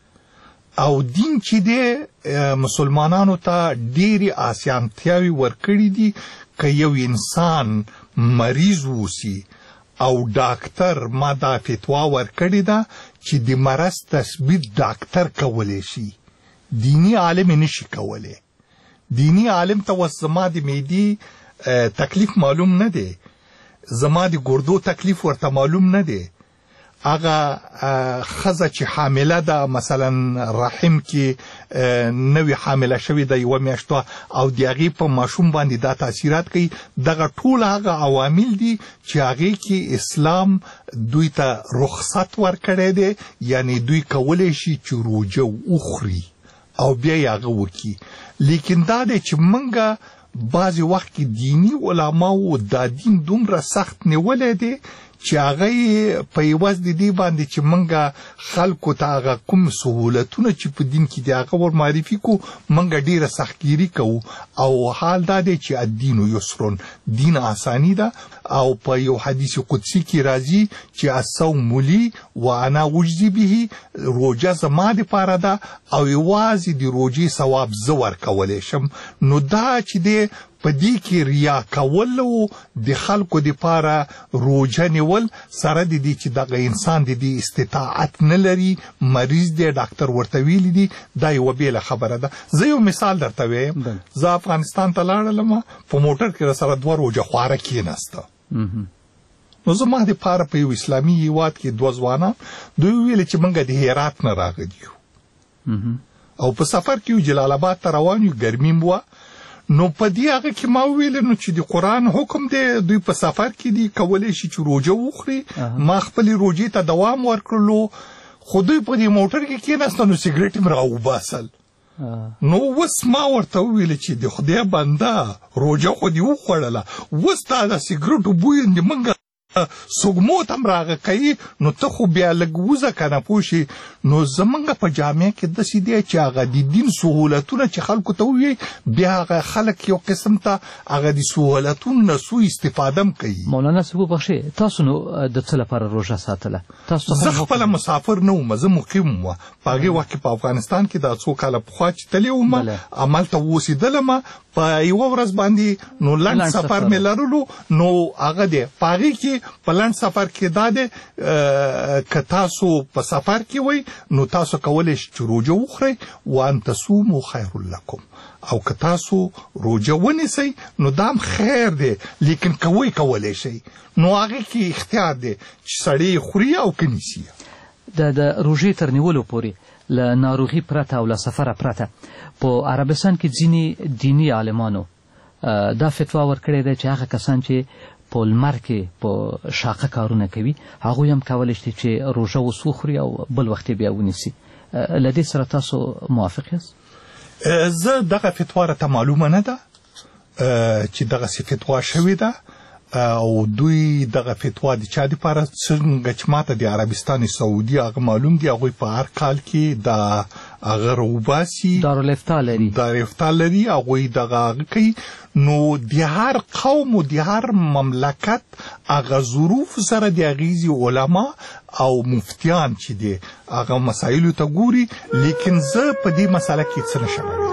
او دین چې دی مسلمانانو ته ډېرې آسانتیاوې ورکړي دي. که یو انسان مریض اوسي او ډاکټر ما دا فتوا ورکړې ده چې د مرض تثبیت ډاکټر کولی شي، دینی عالم نشي کولی. دینی عالم ته اوس زما د معدې تکلیف معلوم نه دی، زما د ګردو تکلیف ورته معلوم نه دی. هغه ښځه چې حامله ده، مثلا رحم کې نوې حامله شوې ده یوه میاشت او د هغې په ماشوم باندې دا تاثیرات کوي، دغه ټول هغه عوامل دي چې هغې کې اسلام دوی ته رخصت ورکړی دی، یعنی دوی کولی شي چې روژه وخوري او بیا یې هغه وکړي. لیکن دا دی چې موږ بعضې وخت کې دیني علماو دا دین دومره سخت نیولی دی چې هغه یې په عوض د دې باندې چې موږ خلکو ته هغه کوم سهولتونه چې په دین کې دي هغه ور معرفي کو، موږ ډېره سختګیري کوو. او حال دا دی چې الدین یسر، دین آسانی ده. او په یو حدیث قدسی کې راځي چې الصوم لی وانا اجزی به، روژه زما دپاره ده او یوازې د روژې ثواب زه ورکولی شم. نو دا چې دی په دې کې ریا کول او د خلکو دپاره روژه نیول سره د دې چې دغه انسان د دې استطاعت نه لري، مریض دی، ډاکټر ورته ویلي دي، دا یوه بېله خبره ده. زه یو مثال درته وایم. زه افغانستان ته لاړلم، په موټر کې راسره دوه روژه خواره کېناسته. نو زما دپاره په یو اسلامي هېواد کې دوه ځوانان دوی وویل چې موږ د هرات نه راغلي یو او په سفر کې یو جلال آباد ته روان یو، ګرمي م وه. نو په دې هغه کې ما وویل نو چې د قرآن حکم دی، دوی په سفر کې دي، کولی شي چې روژه وخوري. ما خپلې روژې ته دوام ورکړلو، خو دوی په دې موټر کې کېناسته نو سګرېټ یې م راوباسل. نو اوس ما ورته وویل چې د خدای بنده روژه خو دې وخوړله، اوس تا د سګرېټو بوی موږ سګمو ته م راغه کوي، نو ته خو بیا لږ وځه که نه پوه شي. نو زموږ په جامعه کې داسې دی چې هغه د دین سهولتونه چې خلکو ته ووایي، بیا هغه خلک یو قسم ته هغه د سهولتونو نه سوء استفاده م کوي. مولانا صاحب وبخښئ، تاسو نو د څه لپاره روژه ساتله؟ زه خپله مسافر نه وم، زه مقیم وم. په هغې وخت کې په افغانستان کې دا څو کاله پخوا چې تللی وم، همالته اوسېدلم. په یوه ورځ باندې نو لنډ سفر مې لرلو، نو هغه دی په هغې کې په لنډ سفر کې دا دی که تاسو په سفر کې وئ نو تاسو کولی شئ چې روژه وخورئ، وان تصوموا خیر لکم، او که تاسو روژه ونیسئ نو دا هم خیر دی، لیکن کوئ کولی شئ. نو هغې کې اختیار دی چې سړی خوري او که نیسي. د د روژې تر نیولو پورې له ناروغي پرته او له سفره پرته په عربستان کې ځینې دیني عالمانو دا فتوا ورکړې ده چې هغه کسان چې په لمر کې په شاقه کارونه کوي هغوی هم کولی شي چې روژه اوس وخوري او بل وخت بیا ونیسي. له دې سره تاسو موافق یاست؟ زه دغه فتوا راته معلومه نه ده چې دغسې فتوا شوې ده، او دوی دغه فتوا د چا دپاره څنګه چې ماته د عربستان سعودي هغه معلوم دي، هغوی په هر کال کې د هغه روباسي دارالافتا لري دارالافتا لري هغوی دغه کوي نو د هر قوم او د هر مملکت هغه ظروف سره د اغیزي علما او مفتیان چې دي هغه مسایلو ته ګوري لیکن زه په دې مسله کې څه نشم.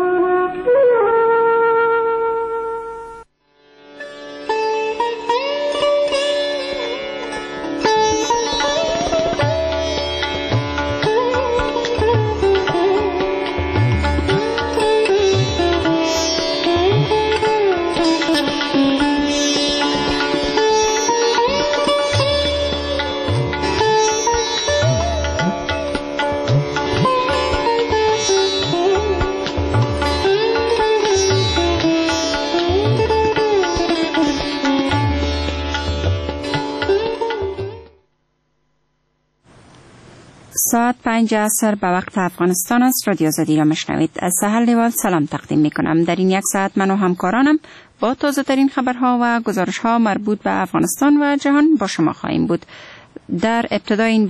ساعت پنج عصر به وقت افغانستان است. رادیو آزادی را مشنوید. از سحر لیوال سلام تقدیم می کنم. در این یک ساعت من و همکارانم با تازه ترین خبرها و گزارش ها مربوط به افغانستان و جهان با شما خواهیم بود. در ابتدای این